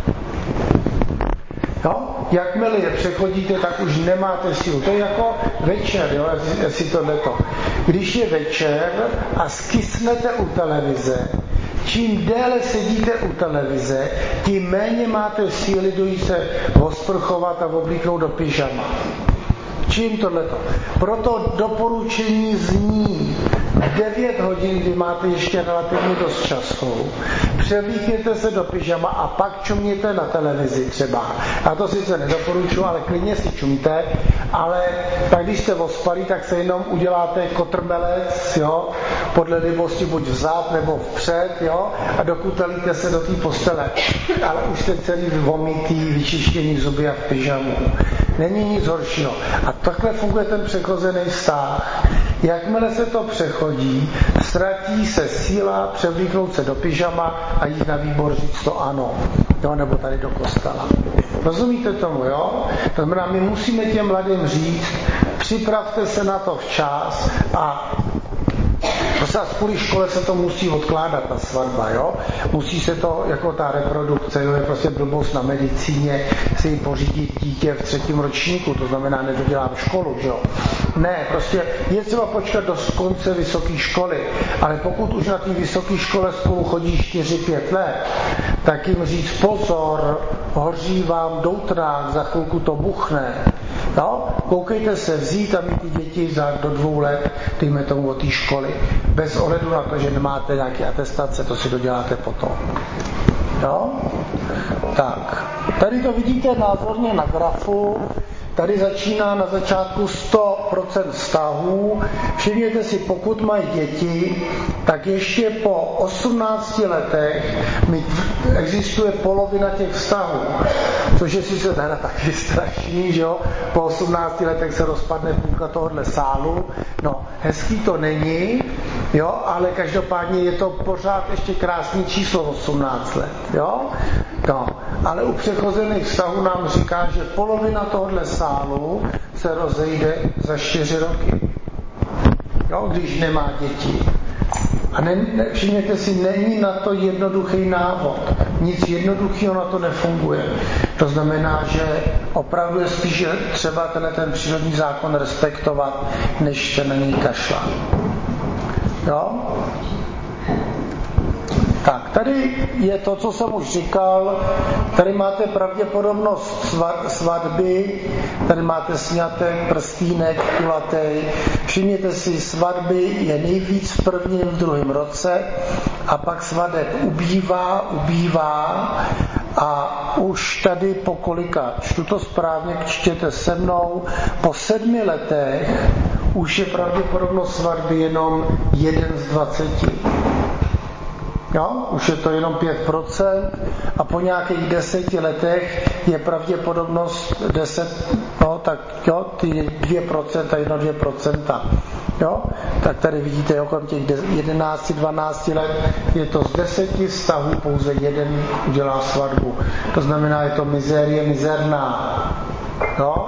Jo? Jakmile je přechodíte, tak už nemáte sílu. To je jako večer, jo? Jestli tohleto. Když je večer a skysnete u televize, čím déle sedíte u televize, tím méně máte síly dojít se osprchovat a oblíknout do pyžama. Čím tohleto? Proto doporučení zní 9 hodin, kdy máte ještě relativně dost času. Převlíkněte se do pyžama a pak čumněte na televizi třeba. A to sice nedoporučuji, ale klidně si čumíte. Ale tak když jste ospalí, tak se jenom uděláte kotrmelec, jo? Podle libosti buď vzad nebo vpřed, jo? A dokutelíte se do té postele. Ale už jste celý vomitý, vyčištěný zuby a v pyžamu. Není nic horšího. A takhle funguje ten přechozený vztah. Jakmile se to přechodí, ztratí se síla převlíknout se do pyžama a jít na výbor říct to ano, jo, nebo tady do kostela. Rozumíte tomu, jo? To znamená, my musíme těm mladým říct, připravte se na to včas a prostě kvůli škole se to musí odkládat, ta svatba, jo? Musí se to, jako ta reprodukce, jo, je prostě blbost na medicíně, si pořídit dítě v 3. ročníku, to znamená, nedodělám školu, jo? Ne, prostě je třeba počkat do konce vysoké školy, ale pokud už na té vysoké škole spolu chodí 4-5 let, tak jim říct pozor, hoří vám doutrák, za chvilku to buchne. No, koukejte se vzít a mít ty děti do 2 let, dejme tomu od té školy. Bez ohledu na to, že nemáte nějaké atestace, to si doděláte potom. Jo? Tak, tady to vidíte názorně na grafu. Tady začíná na začátku 100% vztahů. Všimněte si, pokud mají děti, tak ještě po 18 letech existuje polovina těch vztahů. Což je sice teda taky strašný, že jo? Po 18 letech se rozpadne půlka tohohle sálu. No, hezký to není, jo? Ale každopádně je to pořád ještě krásný číslo 18 let, jo? No, ale u přechozených vztahů nám říká, že polovina tohohle sálu se rozejde za 4 roky. Jo, když nemá děti. A všimněte si, není na to jednoduchý návod. Nic jednoduchého na to nefunguje. To znamená, že opravdu je spíš třeba ten přírodní zákon respektovat, než se na něj kašlat. Jo? Tak, tady je to, co jsem už říkal, tady máte pravděpodobnost svatby, tady máte sňatek, prstínek, kulatej. Všimněte si, svatby je nejvíc v 1. a v 2. roce a pak svateb ubývá a už tady po kolika, čtu to správně, čtěte se mnou, po 7 letech už je pravděpodobnost svatby jenom 1 z 20. Jo, už je to jenom 5% a po nějakých 10 letech je pravděpodobnost 10, no tak jo, ty 2%, 1-2%. Jo, tak tady vidíte, okolo těch 11-12 let je to z 10 vztahů pouze 1 udělá svatbu. To znamená, je to mizérie mizerná. Jo?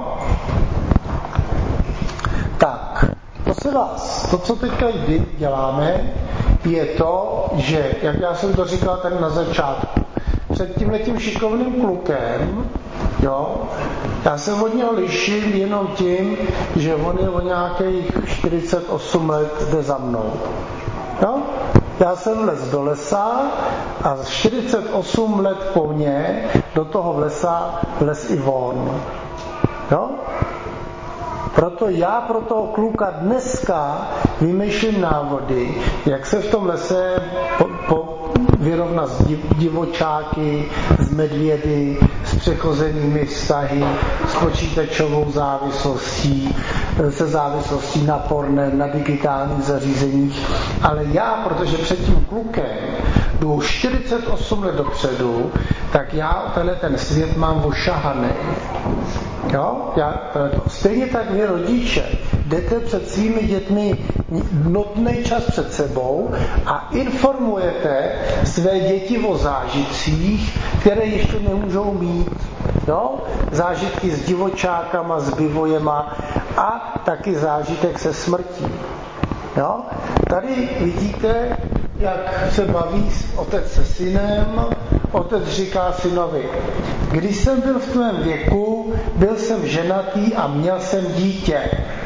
Tak, prosím vás, to, co teďka děláme, je to, že, jak já jsem to říkal tady na začátku, před tímhletím šikovným klukem, jo, já se od něho liším jenom tím, že on je o nějakých 48 let jde za mnou. Jo? Já jsem lez do lesa a 48 let po mně do toho lesa les i on. Jo? Proto já pro toho kluka dneska vymýšlím návody, jak se v tom lese vyrovnat s divočáky, s medvědy, s přechozenými vztahy, s počítačovou závislostí, se závislostí na pornem, na digitálních zařízeních. Ale já, protože před tím klukem jdu 48 let dopředu, tak já ten svět mám ošahaný. Jo? Stejně tak vy rodiče jdete před svými dětmi notný čas před sebou a informujete své děti o zážitcích, které ještě nemůžou mít. Jo? Zážitky s divočákama, s bivojema a taky zážitek se smrtí. Jo? Tady vidíte jak se baví otec se synem. Otec říká synovi: když jsem byl v tvém věku, byl jsem ženatý a měl jsem dítě.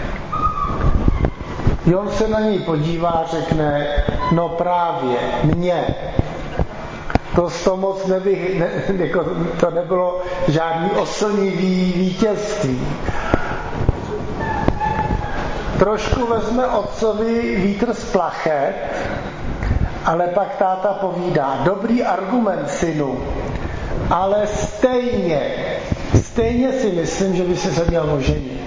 On se na něj podívá, řekne: no právě, mě. To moc to nebylo žádný oslnivý vítězství. Trošku vezme otcovi vítr z plachet, ale pak táta povídá: dobrý argument, synu, ale stejně si myslím, že by si se měl oženit.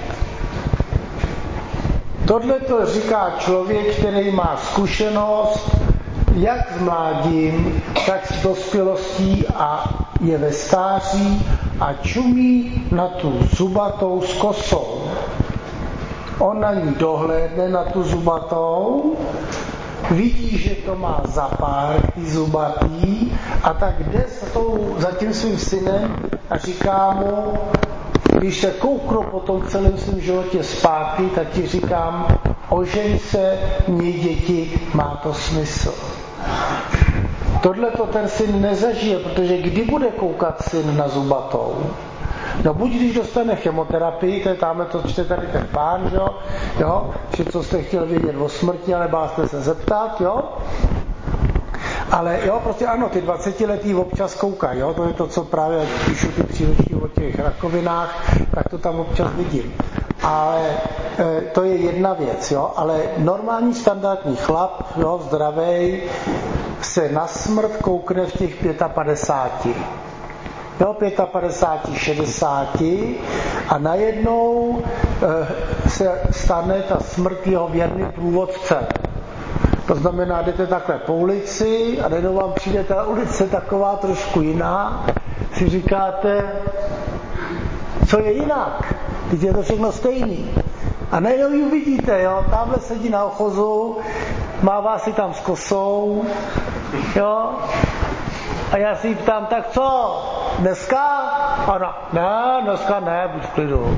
Tohle to říká člověk, který má zkušenost jak s mládím, tak s dospělostí a je ve stáří a čumí na tu zubatou s kosou. On na ní dohlédne, na tu zubatou, vidí, že to má zapár, ty zubatý, a tak jde za tím svým synem a říká mu: když se kouknu po tom celém svém životě zpátky, tak ti říkám, ožeň se, měj děti, má to smysl. Tohle to ten syn nezažije, protože kdy bude koukat syn na zubatou? No buď když dostane chemoterapii, to je tamhle to čte tady ten pán, jo, že co jste chtěl vědět o smrti, ale bál jste se zeptat, jo. Ale jo, prostě ano, ty 20letý občas koukají, jo, to je to, co právě píšu ty příručky o těch rakovinách, tak to tam občas vidím. Ale to je jedna věc, jo, ale normální standardní chlap, jo, zdravej, se na smrt koukne v těch 55. Jo, 55, 60 a najednou se stane ta smrt jeho věrný průvodce. To znamená, jdete takhle po ulici a najednou vám přijde ta ulice taková trošku jiná, si říkáte, co je jinak, teď je to všechno stejný. A najednou ji uvidíte, jo, tamhle sedí na ochozu, mává si tam s kosou, jo, a já si ji ptám, tak co, dneska? Ona, ne, dneska ne, buď v klidu.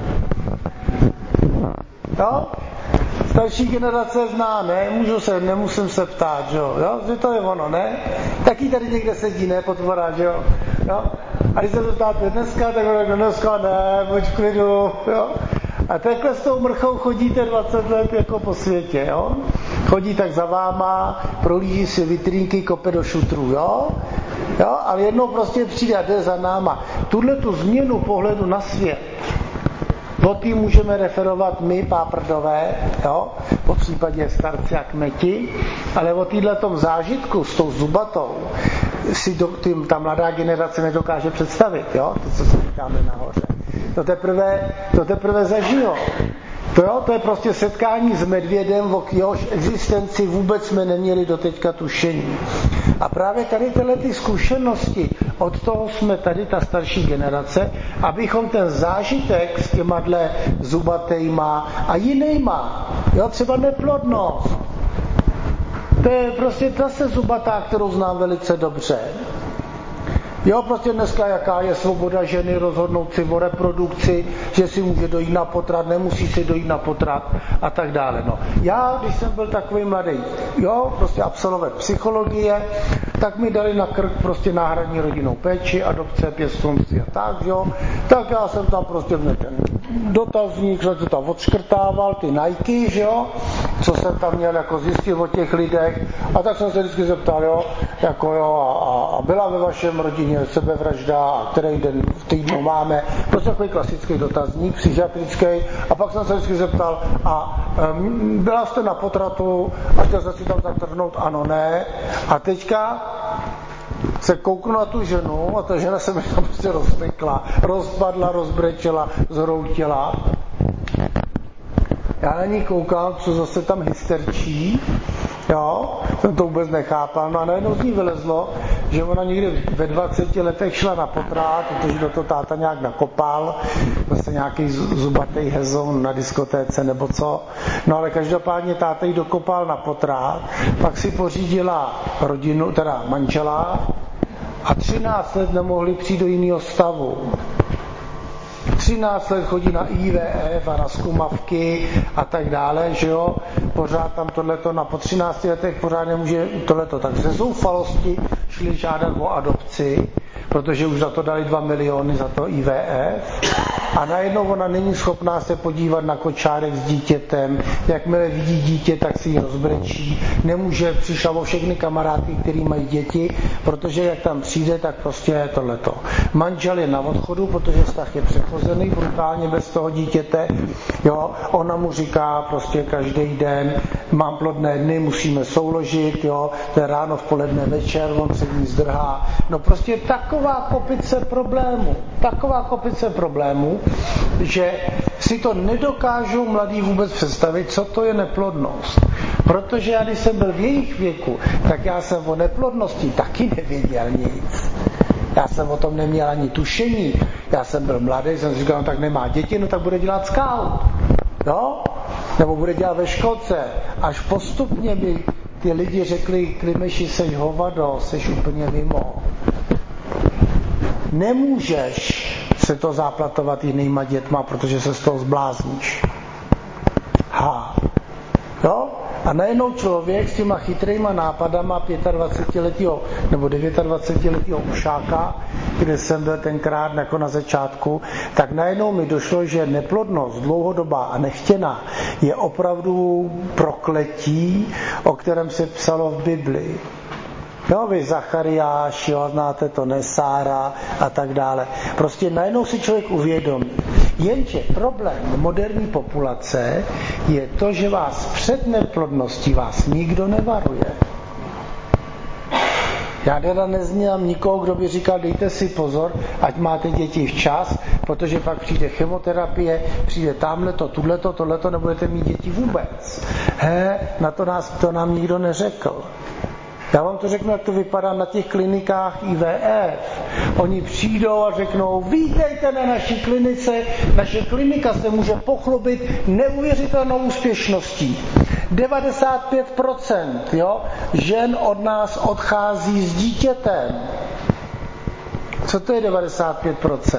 Jo? Starší generace zná, nemusím se ptát, jo, že to je ono, ne? Taky tady někde sedí, ne, potvora, že jo? A když se zeptáte dneska, tak dneska ne, buď v klidu, jo? A takhle s tou mrchou chodíte 20 let jako po světě, jo? Chodí tak za váma, prohlíží si vitrínky, kope do šutrů, jo? Ale jednou prostě přijde a jde za náma. Tuhle tu změnu pohledu na svět, o tým můžeme referovat my, páprdové, jo? Po případě starci a kmeti, ale o téhletom zážitku s tou zubatou si ta mladá generace nedokáže představit, jo? To, co si říkáme nahoře. To teprve zažijou. To je prostě setkání s medvědem, o jehož existenci vůbec jsme neměli doteďka tušení. A právě tady tyhle ty zkušenosti, od toho jsme tady ta starší generace, abychom ten zážitek s těmadle zubatejma a jinejma, jo, třeba neplodnost, to je prostě zase zubatá, kterou znám velice dobře. Jo, prostě dneska jaká je svoboda ženy rozhodnout si o reprodukci, že si může dojít na potrat, nemusí si dojít na potrat a tak dále. No. Já, když jsem byl takový mladý, jo, prostě absolvent psychologie, tak mi dali na krk prostě náhradní rodinnou péči, adopce, pěstounství a tak, jo. Tak já jsem tam prostě měl ten dotazník, jsem se tam odškrtával, ty Nike, že jo, co jsem tam měl jako zjistit o těch lidech, a tak jsem se vždycky zeptal, jo, jako jo, a byla ve vašem rodině sebevražda, a který den v týdnu máme, prostě takový klasický dotazník psychiatrický, a pak jsem se vždycky zeptal, a byla jste na potratu a chtěl jsem si tam zatrhnout, ano, ne, a teďka se kouknu na tu ženu a ta žena se mi tam prostě rozpekla, rozpadla, rozbrečela, zhroutila. Já na ní koukám, co zase tam hysterčí, jo, jsem to vůbec nechápal, no a najednou z ní vylezlo, že ona někdy ve 20 letech šla na potrat, protože do toho táta nějak nakopal, zase nějaký zubatý hezoun na diskotéce nebo co, no ale každopádně táta jí dokopal na potrat, pak si pořídila rodinu, teda manžela, a 13 let nemohli přijít do jiného stavu. 13 let chodí na IVF a na zkumavky a tak dále, že jo, pořád tam tohleto, po 13 letech pořád nemůže tohleto, tak ze zoufalosti šli žádat o adopci, protože už za to dali 2 miliony za to IVF a najednou ona není schopná se podívat na kočárek s dítětem, jakmile vidí dítě, tak si ji rozbrečí, nemůže, přišla o všechny kamarádky, který mají děti, protože jak tam přijde, tak prostě je tohleto. Manžel je na odchodu, protože vztah je přechozený, brutálně bez toho dítěte, jo, ona mu říká prostě každý den, mám plodné dny, musíme souložit, jo, to je ráno, v poledne, večer, on se ní zdrhá, no prostě taková kopice problémů, že si to nedokážou mladí vůbec představit, co to je neplodnost. Protože já, když jsem byl v jejich věku, tak já jsem o neplodnosti taky nevěděl nic. Já jsem o tom neměl ani tušení. Já jsem byl mladý, jsem si říkal, no tak nemá děti, no tak bude dělat scout. Jo? Nebo bude dělat ve školce. Až postupně by ty lidi řekli, Klimeši, seš hovado, seš úplně mimo. Nemůžeš se to záplatovat jinýma dětma, protože se z toho zblázníš. Jo? A najednou člověk s těma chytrýma nápadama 25letého nebo 29letého ušáka, kde jsem byl tenkrát jako na začátku, tak najednou mi došlo, že neplodnost dlouhodobá a nechtěná je opravdu prokletí, o kterém se psalo v Biblii. Jo, vy Zachariáš, jo, znáte to, Sára a tak dále. Prostě najednou si člověk uvědomí. Jenže problém moderní populace je to, že vás před neplodností vás nikdo nevaruje. Já teda neznám nikoho, kdo by říkal, dejte si pozor, ať máte děti včas, protože pak přijde chemoterapie, přijde tamhleto, tohleto, nebudete mít děti vůbec. Na to nám nikdo neřekl. Já vám to řeknu, jak to vypadá na těch klinikách IVF. Oni přijdou a řeknou, vítejte na naší klinice, naše klinika se může pochlubit neuvěřitelnou úspěšností. 95% žen od nás odchází s dítětem. Co to je 95%?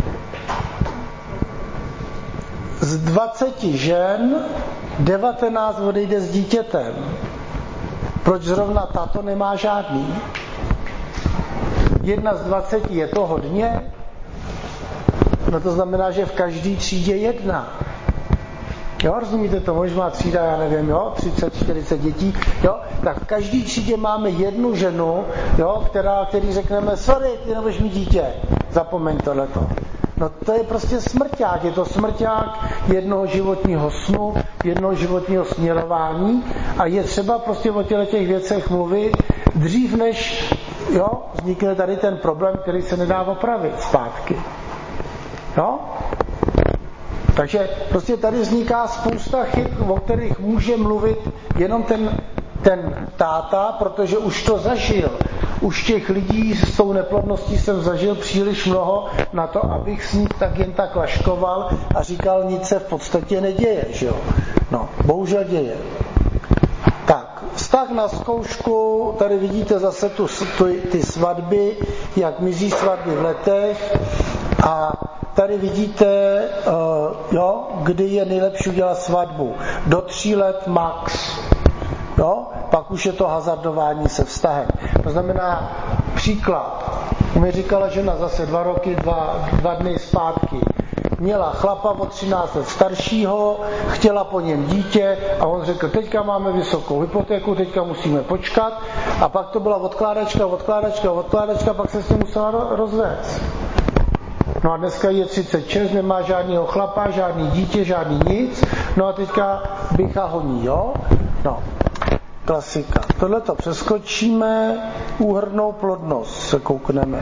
Z 20 žen 19 odejde s dítětem. Proč zrovna tato nemá žádný? 1 z 20 je to hodně? No to znamená, že v každé třídě 1. Jo, rozumíte to? Možná třída, já nevím, 30-40 dětí, tak v každé třídě máme 1 ženu, který řekneme, sorry, ty nebudeš mít dítě, zapomeň tohleto. No to je prostě smrťák, je to smrťák jednoho životního snu, jednoho životního směrování a je třeba prostě o těch věcech mluvit dřív, než vznikne tady ten problém, který se nedá opravit zpátky. Jo? Takže prostě tady vzniká spousta chyb, o kterých může mluvit jenom ten táta, protože už to zažil. Už těch lidí s tou neplodností jsem zažil příliš mnoho na to, abych s ní tak jen tak laškoval a říkal, nic se v podstatě neděje, že jo? No, bohužel děje. Tak, vztah na zkoušku, tady vidíte zase ty svatby, jak mizí svatby v letech a tady vidíte, kdy je nejlepší udělat svatbu. Do 3 let max. Pak už je to hazardování se vztahem. To znamená, příklad. Mi říkala žena zase 2 roky, 2 dny zpátky. Měla chlapa o 13 let staršího, chtěla po něm dítě a on řekl, teďka máme vysokou hypotéku, teďka musíme počkat a pak to byla odkládačka, pak se s tím musela rozvést. No a dneska je 36, nemá žádného chlapa, žádný dítě, žádný nic, no a teďka bycha honí, No. Klasika. Tohleto přeskočíme, úhrnnou plodnost se koukneme.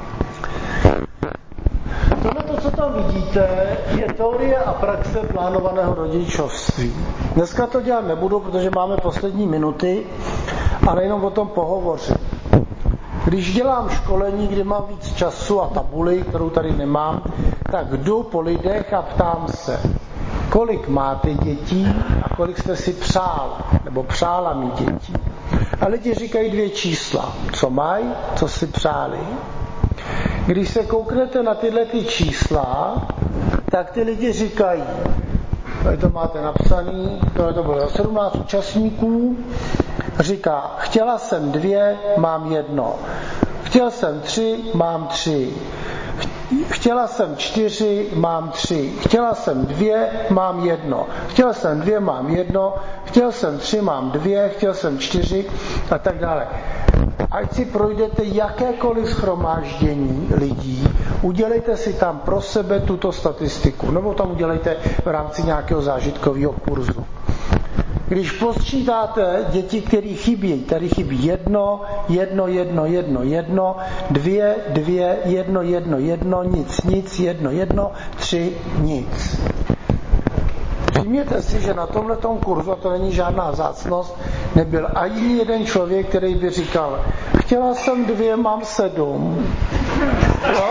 Tohleto, co tam vidíte, je teorie a praxe plánovaného rodičovství. Dneska to dělat nebudu, protože máme poslední minuty, ale jenom o tom pohovořím. Když dělám školení, kdy mám víc času a tabuli, kterou tady nemám, tak jdu po lidech a ptám se, kolik máte dětí a kolik jste si přál, nebo přála mít dětí. A lidi říkají 2 čísla. Co mají, co si přáli. Když se kouknete na tyhle ty čísla, tak ty lidi říkají, tady to máte napsaný, to bylo 17 účastníků, říká, chtěla jsem 2, mám 1. Chtěl jsem 3, mám 3. Chtěla jsem 4, mám 3. Chtěla jsem 2, mám 1. Chtěl jsem 2, mám 1. Chtěl jsem 3, mám 2. Chtěl jsem 4 a tak dále. Ať si projdete jakékoliv shromáždění lidí, udělejte si tam pro sebe tuto statistiku, nebo tam udělejte v rámci nějakého zážitkového kurzu. Když posčítáte děti, které chybí, tady chybí 1, 1, 1, 1, 1, 2, 2, 1, 1, 1, nic, 1, 1, 3, nic. Všimněte si, že na tomhletom kurzu, a to není žádná vzácnost, nebyl ani jeden člověk, který by říkal, chtěla jsem 2, mám 7. Jo?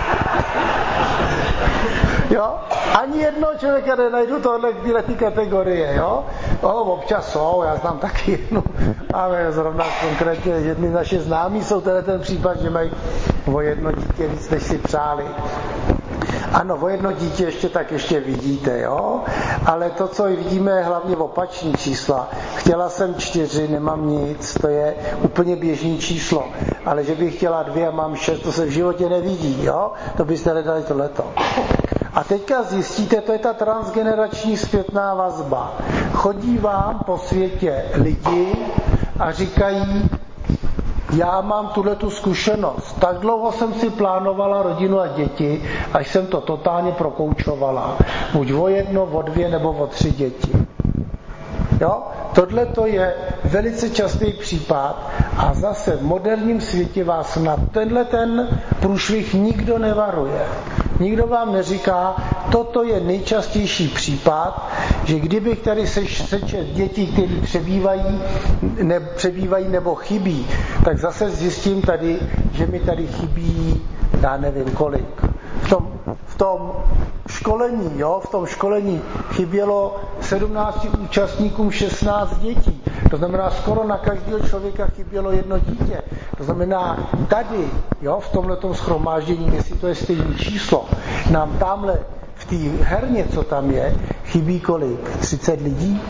Jo? Ani jednoho člověka nenajdu tohle v této kategorie, jo? Občas jsou, já znám taky jednu, ale zrovna konkrétně jedni naši známí jsou ten případ, že mají o 1 dítě víc, než si přáli. Ano, o 1 dítě ještě vidíte, jo? Ale to, co vidíme, je hlavně opačný čísla. Chtěla jsem 4, nemám nic, to je úplně běžný číslo. Ale že bych chtěla 2 a mám 6, to se v životě nevidí, jo? To byste nedali tohleto. A teďka zjistíte, to je ta transgenerační zpětná vazba. Chodí vám po světě lidi a říkají, já mám tuhletu zkušenost. Tak dlouho jsem si plánovala rodinu a děti, až jsem to totálně prokoučovala. Buď o 1, o 2 nebo o 3 děti. Jo? Tohle to je velice častý případ a zase v moderním světě vás na tenhle ten průšvih nikdo nevaruje. Nikdo vám neříká, toto je nejčastější případ, že kdybych tady sečet děti, které přebývají nebo chybí, tak zase zjistím tady, že mi tady chybí, já nevím kolik. V tom školení chybělo 17 účastníkům 16 dětí. To znamená, skoro na každého člověka chybělo 1 dítě. To znamená, tady, v tomhletom shromáždění, jestli to je stejné číslo, nám tamhle v té herně, co tam je, chybí kolik? 30 lidí?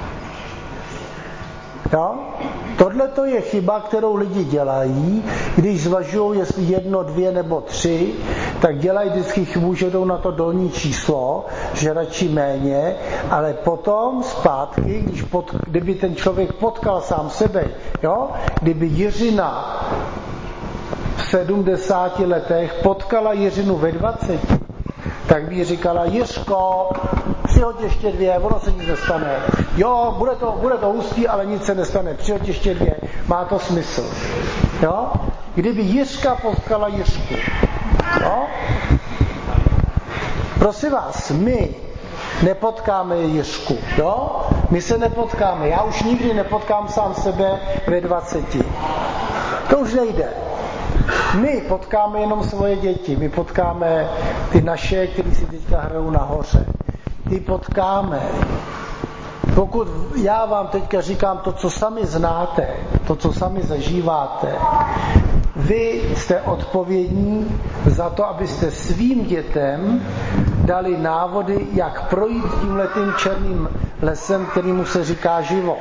Jo? Tohle to je chyba, kterou lidi dělají, když zvažují, jestli 1, 2 nebo 3, tak dělají vždycky chybu, že jdou na to dolní číslo, že radši méně, ale potom zpátky, kdyby ten člověk potkal sám sebe, jo? Kdyby Jiřina v 70 letech potkala Jiřinu ve 20, tak by říkala, Jiřko, přihoď ještě 2, ono se nic nestane. Jo, bude to hustý, ale nic se nestane. Přihoď ještě 2, má to smysl. Jo? Kdyby Jiřka potkala Jiřku. Jo? Prosím vás, my nepotkáme Jiřku. Jo? My se nepotkáme. Já už nikdy nepotkám sám sebe ve 20. To už nejde. My potkáme jenom svoje děti. My potkáme ty naše, které si teďka hrajou nahoře. Ty potkáme. Pokud já vám teďka říkám to, co sami znáte, to, co sami zažíváte, vy jste odpovědní za to, abyste svým dětem dali návody, jak projít tímhletým černým lesem, kterému se říká život.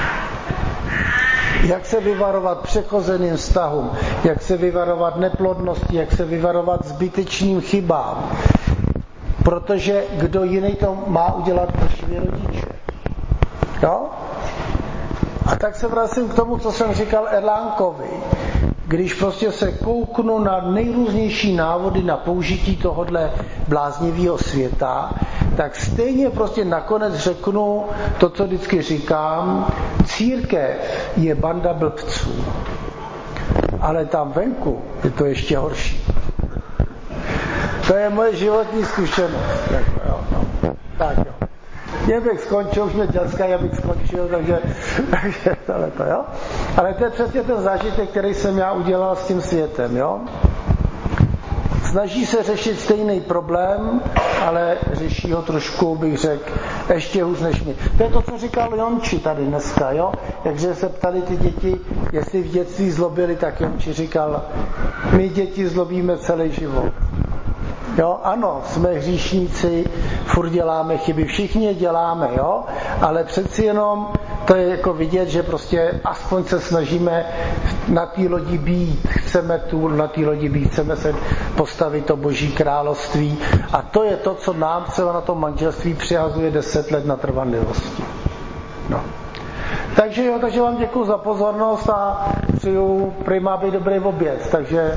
Jak se vyvarovat přechozeným vztahům, jak se vyvarovat neplodnosti, jak se vyvarovat zbytečným chybám. Protože kdo jiný to má udělat než vy rodiče. Jo? A tak se vracím k tomu, co jsem říkal Erlánkovi. Když prostě se kouknu na nejrůznější návody na použití tohodle bláznivého světa, tak stejně prostě nakonec řeknu to, co vždycky říkám, církev je banda blbců. Ale tam venku je to ještě horší. To je moje životní zkušenost. Tak jo. Já bych skončil, už mě dělská, já bych skončil, takže tohleto, jo. Ale to je přesně ten zážitek, který jsem já udělal s tím světem, jo. Snaží se řešit stejný problém, ale řeší ho trošku, bych řekl, ještě hůř než my. To je to, co říkal Jonči tady dneska, jo. Takže se ptali ty děti, jestli v dětství zlobili, tak Jonči říkal, my děti zlobíme celý život. Jo, ano, jsme hříšníci, furt děláme chyby, všichni je děláme, jo, ale přeci jenom to je jako vidět, že prostě aspoň se snažíme na té lodi být, chceme tu na té lodi být, chceme se postavit to Boží království a to je to, co nám třeba na tom manželství přihazuje 10 let na trvanlivosti. No. Takže vám děkuji za pozornost a přeju, prý má být dobrý oběd, takže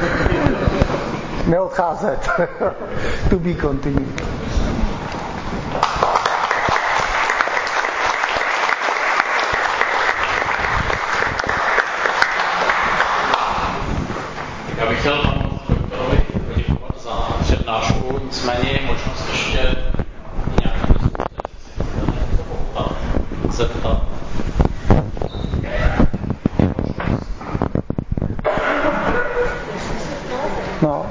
neodcházet. To be continued. Já bych chtěl panu doktorovi poděkovat za přednášku, nicméně je možnost ještě nějaká diskuze, zeptat. No.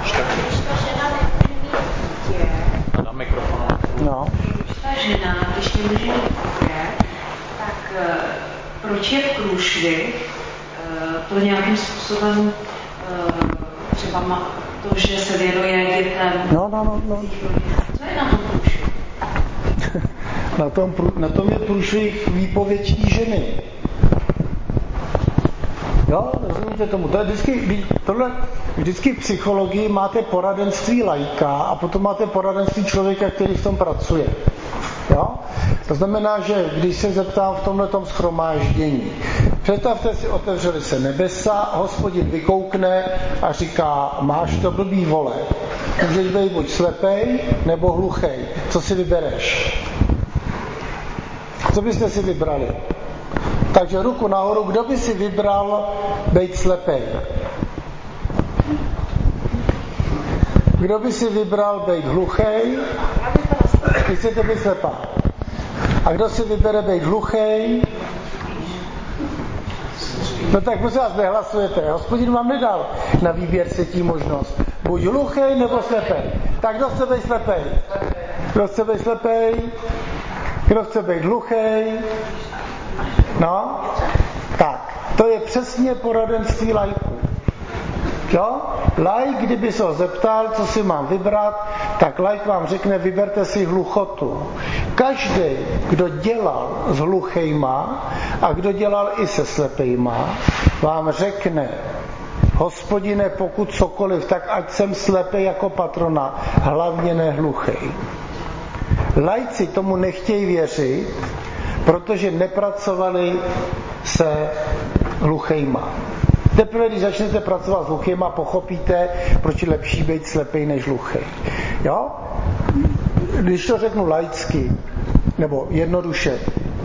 Na mikrofonu. No. Ta žena, když nemůže mít dítě, tak proč je v průšvih to nějakým způsobem třeba má to, že se věnuje dětem? No. Co je na tom průšvih? Na tom je průšvih výpověď té ženy. Jo, rozumíte tomu? To je vždycky v psychologii máte poradenství laika a potom máte poradenství člověka, který v tom pracuje. Jo? To znamená, že když se zeptám v tomhletom shromáždění, představte si, otevřeli se nebesa, Hospodin vykoukne a říká, máš to blbý vole, můžeš být buď slepej nebo hluchej, co si vybereš? Co byste si vybrali? Takže ruku nahoru, kdo by si vybral být slepej? Kdo by si vybral být hluchej? Vy chcete být slepá. A kdo si vybere být hluchej? No tak prosím vás, nehlasujete. Hospodin vám nedal na výběr třetí možnost. Buď hluchej nebo slepej. Tak kdo chce být slepej? Kdo chce být slepej? Kdo chce být hluchej? No, tak, to je přesně poradenství laiků. Jo? Laik, kdyby se ho zeptal, co si mám vybrat, tak laik vám řekne, vyberte si hluchotu. Každý, kdo dělal s hluchejma a kdo dělal i se slepejma, vám řekne, Hospodine, pokud cokoliv, tak ať jsem slepej jako patrona, hlavně ne hluchej. Laici tomu nechtějí věřit, protože nepracovali se hluchejma. Teprve, když začnete pracovat s hluchejma, pochopíte, proč je lepší být slepej než hluchej. Jo? Když to řeknu laicky, nebo jednoduše,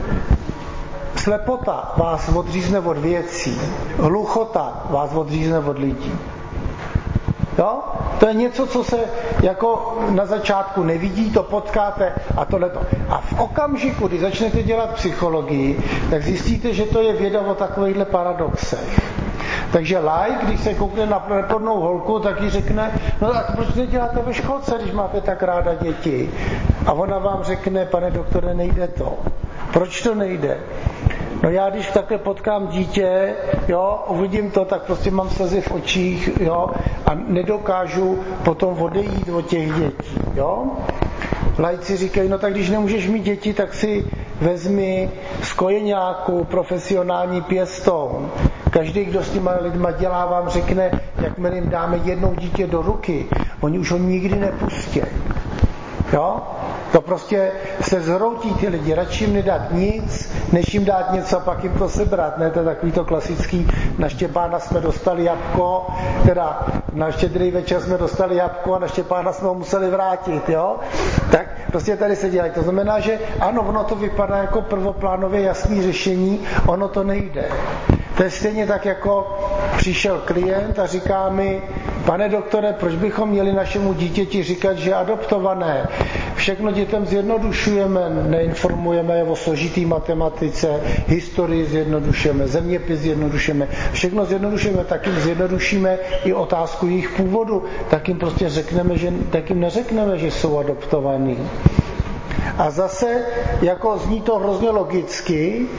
slepota vás odřízne od věcí, hluchota vás odřízne od lidí. Jo? To je něco, co se jako na začátku nevidí, to potkáte a tohleto. A v okamžiku, kdy začnete dělat psychologii, tak zjistíte, že to je věda o takovýchhle paradoxech. Takže laik, když se koukne na neplodnou holku, tak jí řekne, no tak proč neděláte ve školce, když máte tak ráda děti? A ona vám řekne, pane doktore, nejde to. Proč to nejde? No já když takhle potkám dítě, jo, uvidím to, tak prostě mám slzy v očích, jo, a nedokážu potom odejít od těch dětí, jo. Laici říkají, no tak když nemůžeš mít děti, tak si vezmi z kojeňáku profesionální pěstoun. Každý, kdo s těma lidma dělá, vám řekne, jakmile jim dáme jednou dítě do ruky, oni už ho nikdy nepustí. Jo? To prostě se zhroutí ty lidi, radši jim nedat nic, než jim dát něco a pak jim to sebrat. Ne? To je takový to klasický, na Štěpána jsme dostali jabko, teda na Štědrý večer jsme dostali jabko a na Štěpána jsme ho museli vrátit. Jo? Tak prostě tady se dělají. To znamená, že ano, ono to vypadá jako prvoplánově jasný řešení, ono to nejde. To je stejně tak, jako přišel klient a říká mi, pane doktore, proč bychom měli našemu dítěti říkat, že je adoptované? Všechno dětem zjednodušujeme, neinformujeme je o složitý matematice, historii zjednodušujeme, zeměpis zjednodušujeme, všechno zjednodušujeme, tak jim zjednodušíme i otázku jejich původu, tak jim prostě neřekneme, že jsou adoptovaní. A zase, jako zní to hrozně logicky,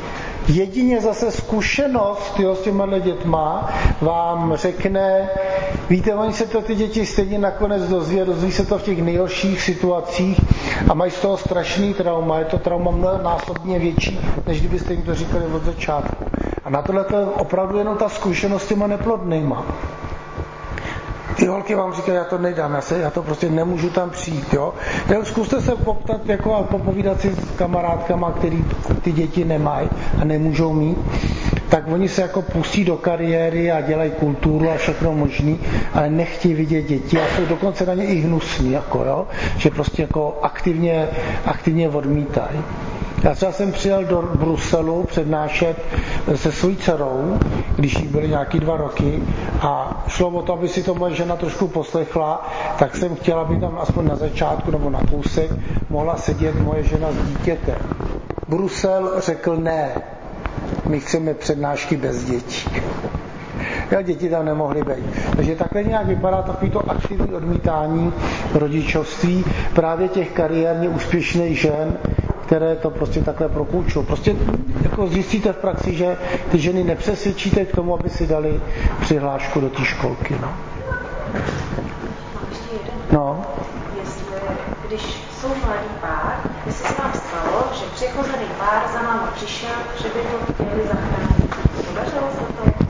Jedině zase zkušenost s těma dětma vám řekne, víte, oni se to ty děti stejně nakonec dozví se to v těch nejhorších situacích a mají z toho strašný trauma. Je to trauma mnohonásobně větší, než kdybyste jim to říkali od začátku. A na tohle to je opravdu jenom ta zkušenost s těma neplodnýma. Ty holky vám říkají, já to nejdám, já to prostě nemůžu tam přijít, jo. Zkuste se poptat jako a popovídat si s kamarádkama, který ty děti nemají a nemůžou mít, tak oni se jako pustí do kariéry a dělají kulturu a všechno možný, ale nechtějí vidět děti a jsou dokonce na ně i hnusní, jako, jo, že prostě jako aktivně odmítají. Já třeba jsem přijel do Bruselu přednášet se svojí dcerou, když jí byly nějaký 2 roky a šlo o to, aby si to moje žena trošku poslechla, tak jsem chtěla, aby tam aspoň na začátku nebo na kousek mohla sedět moje žena s dítětem. Brusel řekl ne, my chceme přednášky bez dětí. A děti tam nemohly být. Takže takhle nějak vypadá takovýto aktivní odmítání rodičovství právě těch kariérně úspěšných žen, které to prostě takhle prokoučují. Prostě jako zjistíte v praxi, že ty ženy nepřesvědčíte k tomu, aby si dali přihlášku do té školky. No. Ještě jeden. No. Jestli, když jsou mladý pár, jestli se vám stalo, že přechozený pár za náma přišel, že by to chtěli zachránit. Podařilo se to?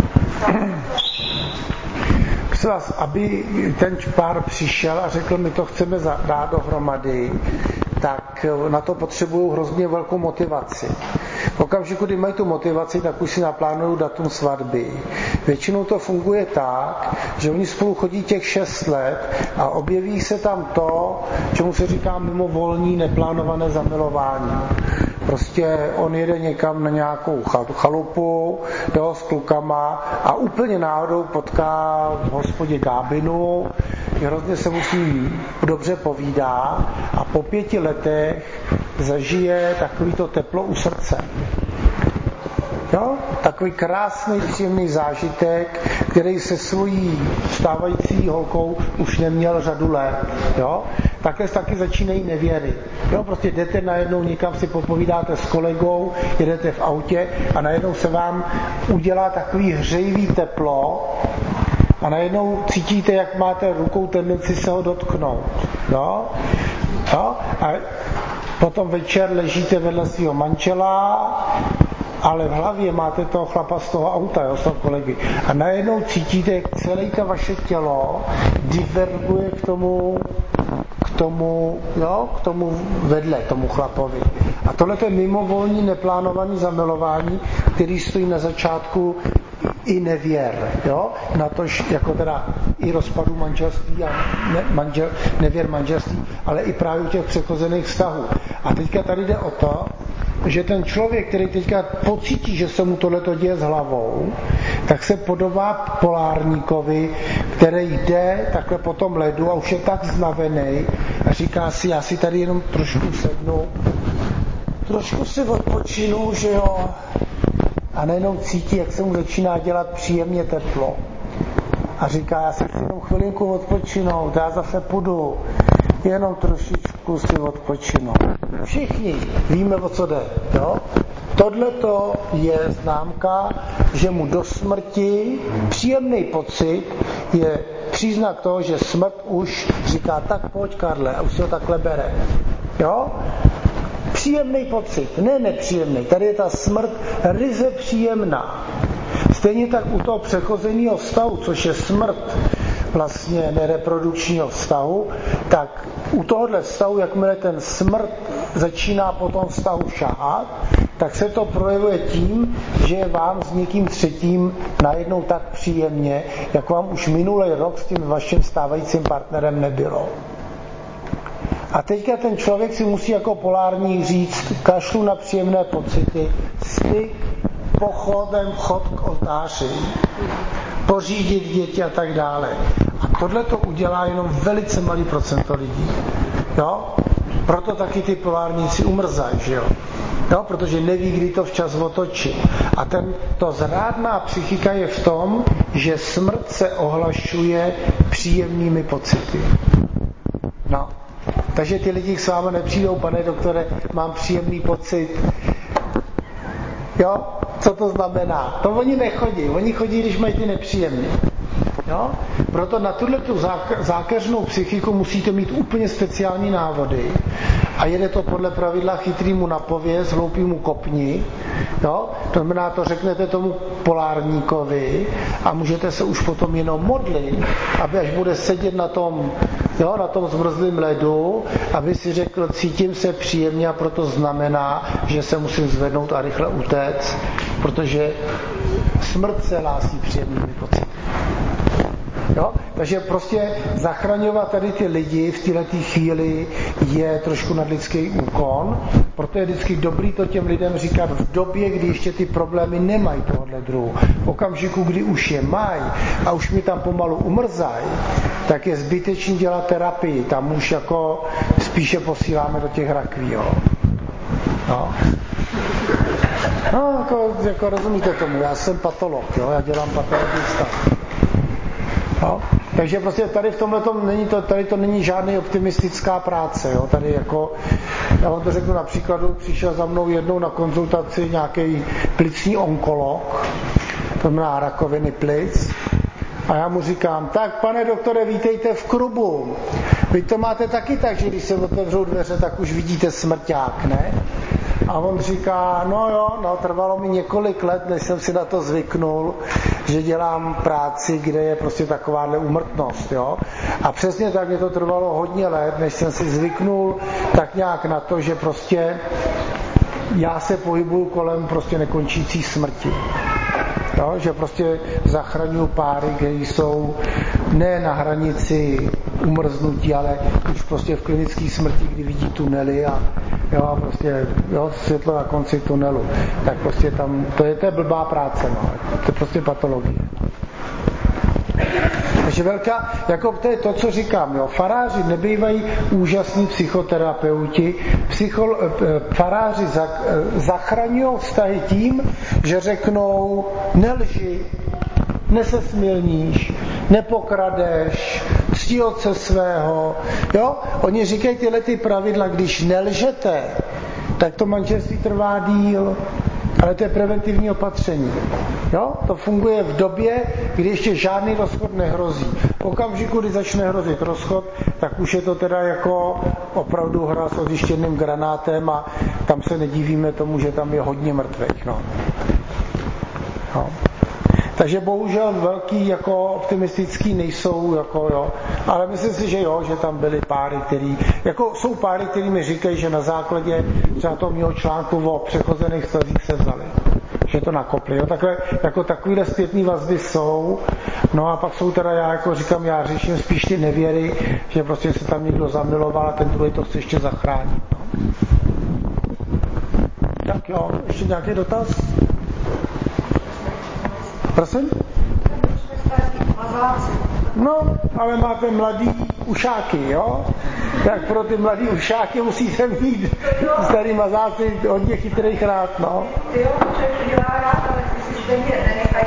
Prosím vás, aby ten pár přišel a řekl, my to chceme dát dohromady, tak na to potřebují hrozně velkou motivaci. V okamžiku, kdy mají tu motivaci, tak už si naplánují datum svatby. Většinou to funguje tak, že oni spolu chodí těch 6 let a objeví se tam to, čemu se říká mimovolní neplánované zamilování. Prostě on jede někam na nějakou chalupu, jo, s klukama a úplně náhodou potká v hospodě Gábinu, hrozně se musí dobře povídá a po 5 letech zažije takovýto teplo u srdce. Jo? Takový krásný, příjemný zážitek, který se svojí stávající holkou už neměl řadu let. Jo? Takhle taky začínají nevěry. Jo? Prostě jdete najednou někam, si popovídáte s kolegou, jedete v autě a najednou se vám udělá takový hřejivý teplo a najednou cítíte, jak máte rukou tendenci se ho dotknout. Jo? Jo? A potom večer ležíte vedle svého manžela, ale v hlavě máte toho chlapa z toho auta, jo, z toho kolegy. A najednou cítíte, jak celé to vaše tělo diverguje k tomu vedle, tomu chlapovi. A tohle je mimovolní, neplánovaný zamilování, který stojí na začátku i nevěr, jo? Na tož jako teda i rozpadu manželství a nevěr manželství, ale i právě u těch přechozených vztahů. A teďka tady jde o to, že ten člověk, který teďka pocítí, že se mu tohleto děje s hlavou, tak se podobá polárníkovi, který jde takhle po tom ledu a už je tak znavený a říká si, já si tady jenom trošku sednu, trošku si odpočinu, že jo, a najednou cítí, jak se mu začíná dělat příjemně teplo. A říká, já si chci jenom chvilinku odpočinout, já zase půjdu, jenom trošičku si odpočinout. Všichni víme, o co jde. Jo? Tohleto je známka, že mu do smrti příjemný pocit je příznak toho, že smrt už říká, tak pojď Karle, a už si ho takhle bere. Jo? Příjemný pocit, ne nepříjemný. Tady je ta smrt ryze příjemná. Stejně tak u toho přechozeného vztahu, což je smrt vlastně nereprodukčního vztahu, tak u tohohle vztahu, jakmile ten smrt začíná po tom vztahu šahat, tak se to projevuje tím, že je vám s někým třetím najednou tak příjemně, jak vám už minulý rok s tím vaším stávajícím partnerem nebylo. A teďka ten člověk si musí jako polárník říct, kašlu na příjemné pocity, styk, pochodem, chod k oltáři, pořídit děti a tak dále. A tohle to udělá jenom velice malý procento lidí. Jo? Proto taky ty polárníci umrzají, že jo? Jo? Protože neví, kdy to včas otočí. A to zrádná psychika je v tom, že smrt se ohlašuje příjemnými pocity. No. Takže ty lidi s vámi nepřijdou, pane doktore, mám příjemný pocit. Jo? Co to znamená? To oni nechodí. Oni chodí, když mají ty nepříjemné. Jo? Proto na tuto zákeřnou psychiku musíte mít úplně speciální návody a jede to podle pravidla chytrýmu napověz, hloupýmu kopni. Jo? To znamená, to řeknete tomu polárníkovi a můžete se už potom jenom modlit, aby až bude sedět na tom zmrzlém ledu, aby si řekl, cítím se příjemně a proto znamená, že se musím zvednout a rychle utéct, protože smrt se hlásí příjemnými pocity. Jo? Takže prostě zachraňovat tady ty lidi v této chvíli je trošku nadlidský úkon, proto je vždycky dobrý to těm lidem říkat v době, kdy ještě ty problémy nemají tohohle druhu. V okamžiku, kdy už je mají a už mi tam pomalu umrzají, tak je zbytečný dělat terapii. Tam už jako spíše posíláme do těch rakví. Jo? No. No, jako rozumíte tomu, já jsem patolog, jo? Já dělám patologii stav. No, takže prostě tady v tomhletom tady to není žádný optimistická práce. Jo? Tady jako, já vám to řeknu na příkladu, přišel za mnou jednou na konzultaci nějaký plicní onkolog, to znamená rakoviny plic, a já mu říkám, tak pane doktore, vítejte v klubu. Vy to máte taky tak, že když se otevřou dveře, tak už vidíte smrťák, ne? A on říká, trvalo mi několik let, než jsem si na to zvyknul, že dělám práci, kde je prostě takováhle úmrtnost, jo. A přesně tak mě to trvalo hodně let, než jsem si zvyknul tak nějak na to, že prostě já se pohybuju kolem prostě nekončící smrti. Jo, že prostě zachraňuju páry, které jsou ne na hranici umrznutí, ale už prostě v klinické smrti, kdy vidí tunely a prostě světlo na konci tunelu. Tak prostě tam, to je blbá práce, no. To je prostě patologie. Takže velká, jako to je to, co říkám, jo. Faráři nebývají úžasní psychoterapeuti. Faráři zachraňují vztahy tím, že řeknou nelži, nesesmilníš, nepokradeš, ctí otce svého. Jo? Oni říkají tyhle ty pravidla, když nelžete, tak to manželství trvá díl. Ale to je preventivní opatření. Jo? To funguje v době, kdy ještě žádný rozchod nehrozí. V okamžiku, kdy začne hrozit rozchod, tak už je to teda jako opravdu hra s ozištěným granátem a tam se nedivíme tomu, že tam je hodně mrtvých. No. Takže bohužel velký jako optimistický nejsou, jako jo. Ale myslím si, že jo, že tam byly páry, jsou páry, který mi říkají, že na základě třeba toho mého článku o přechozených vztazích se vzali. Že to nakopli. Jo. Takhle, jako takovýhle zpětný vazby jsou. No a pak jsou teda, já jako říkám, já řeším spíš ty nevěry, že prostě se tam někdo zamiloval a ten druhý to chce ještě zachránit. No. Tak jo, ještě nějaký dotaz? Prosím? No, ale máte mladý ušáky, jo? Tak pro ty mladý ušáky musíte mít starý mazáci hodně chytrých rád, no. Jo, člověk to dělá rád, ale si stejně nenechají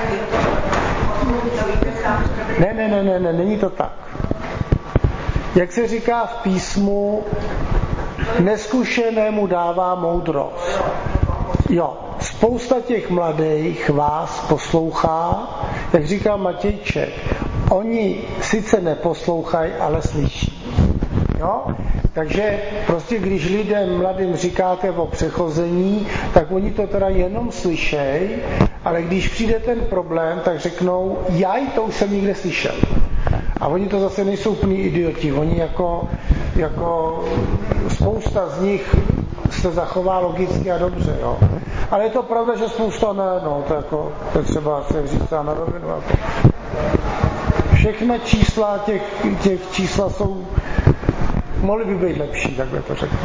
Ne, není to tak. Jak se říká v písmu, neskušenému dává moudrost. Jo, spousta těch mladých vás poslouchá, jak říká Matějček, oni sice neposlouchají, ale slyší. Jo? Takže prostě když lidem mladým říkáte o přechození, tak oni to teda jenom slyšejí, ale když přijde ten problém, tak řeknou, to už jsem někde slyšel. A oni to zase nejsou úplný idioti, oni jako spousta z nich se zachová logicky a dobře, jo. Ale je to pravda, že spousta ne, no, to je třeba se říct na rovinu. Jako. Všechna čísla, těch čísla jsou, mohly by být lepší, takhle to řeknu.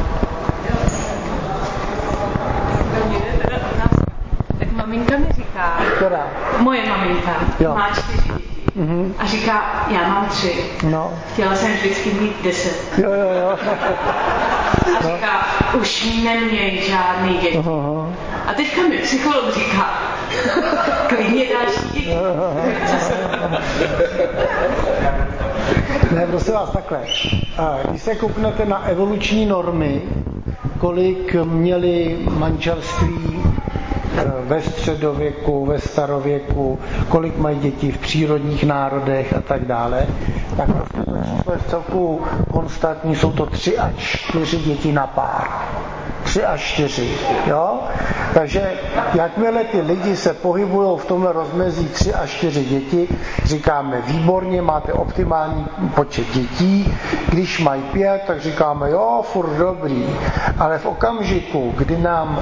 Tak maminka mi říká, moje maminka má 4 děti. Mm-hmm. A říká, já mám 3. No. Chtěla jsem vždycky mít 10. Jo. A říká, už neměj žádný děti. Uh-huh. A teďka mi psycholog říká, klidně další děti. Ne, prosím vás, takhle. Když se kouknete na evoluční normy, kolik měli manželství ve středověku, ve starověku, kolik mají děti v přírodních národech a tak dále, tak prostě to číslo je v celku konstantní, jsou to 3 až 4 děti na pár. 3 až 4, jo? Takže jakmile ty lidi se pohybují v tomhle rozmezí 3 až 4 děti, říkáme výborně, máte optimální počet dětí, když mají 5, tak říkáme jo, furt dobrý, ale v okamžiku, kdy nám,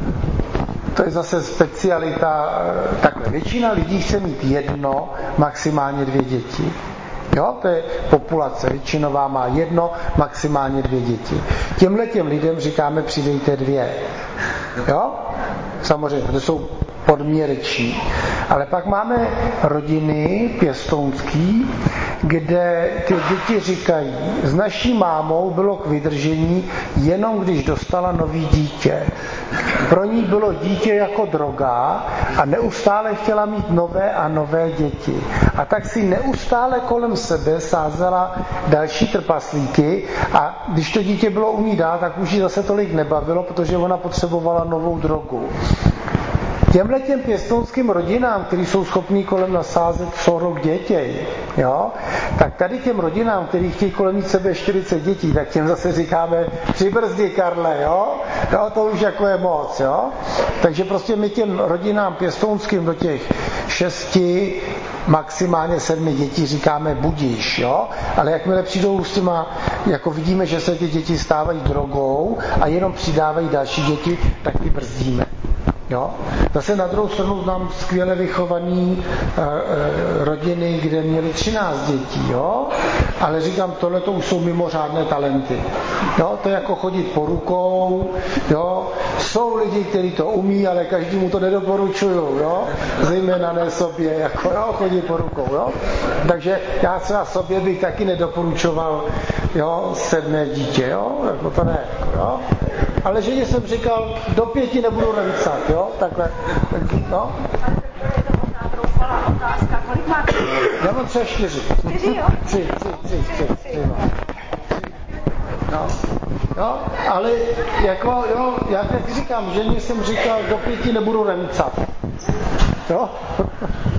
to je zase specialita, takhle, většina lidí chce mít 1, maximálně 2 děti. Jo, to je populace, většinová má 1, maximálně 2 děti. Těm lidem říkáme přidejte 2. Jo? Samozřejmě, to jsou podměrečí. Ale pak máme rodiny pěstounský, kde ty děti říkají, s naší mámou bylo k vydržení jenom když dostala nový dítě. Pro ní bylo dítě jako droga a neustále chtěla mít nové a nové děti. A tak si neustále kolem sebe sázela další trpaslíky a když to dítě bylo u ní dál, tak už ji zase tolik nebavilo, protože ona potřebovala novou drogu. Těmhletěm pěstounským rodinám, kteří jsou schopní kolem nasázet 40 dětí, jo, tak tady těm rodinám, kteří chtějí kolem mít sebe 40 dětí, tak těm zase říkáme přibrzdi, Karle, jo, to už jako je moc, jo. Takže prostě my těm rodinám pěstounským do těch 6, maximálně 7 dětí říkáme budíš, jo, ale jakmile přijdou s těma, jako vidíme, že se ty děti stávají drogou a jenom přidávají další děti, tak ty brzdíme. Jo? Zase na druhou stranu znám skvěle vychovaný rodiny, kde měli 13 dětí, jo? Ale říkám, tohle to už jsou mimořádné talenty. Jo? To je jako chodit po rukou, jo? Jsou lidi, kteří to umí, ale každému to nedoporučuju, jo? Zejména ne sobě, jako jo, chodit po rukou, jo? Takže já třeba sobě bych taky nedoporučoval, jo, 7 dítě, jo? Jako to ne, jo? Ale ženě jsem říkal, do 5 nebudu navícat, jo? Takhle, no. Já mám třeba 4. 4, jo? 3, no. No, ale jako, jo, já teď říkám, ženě jsem říkal, do 5 nebudu navícat, jo?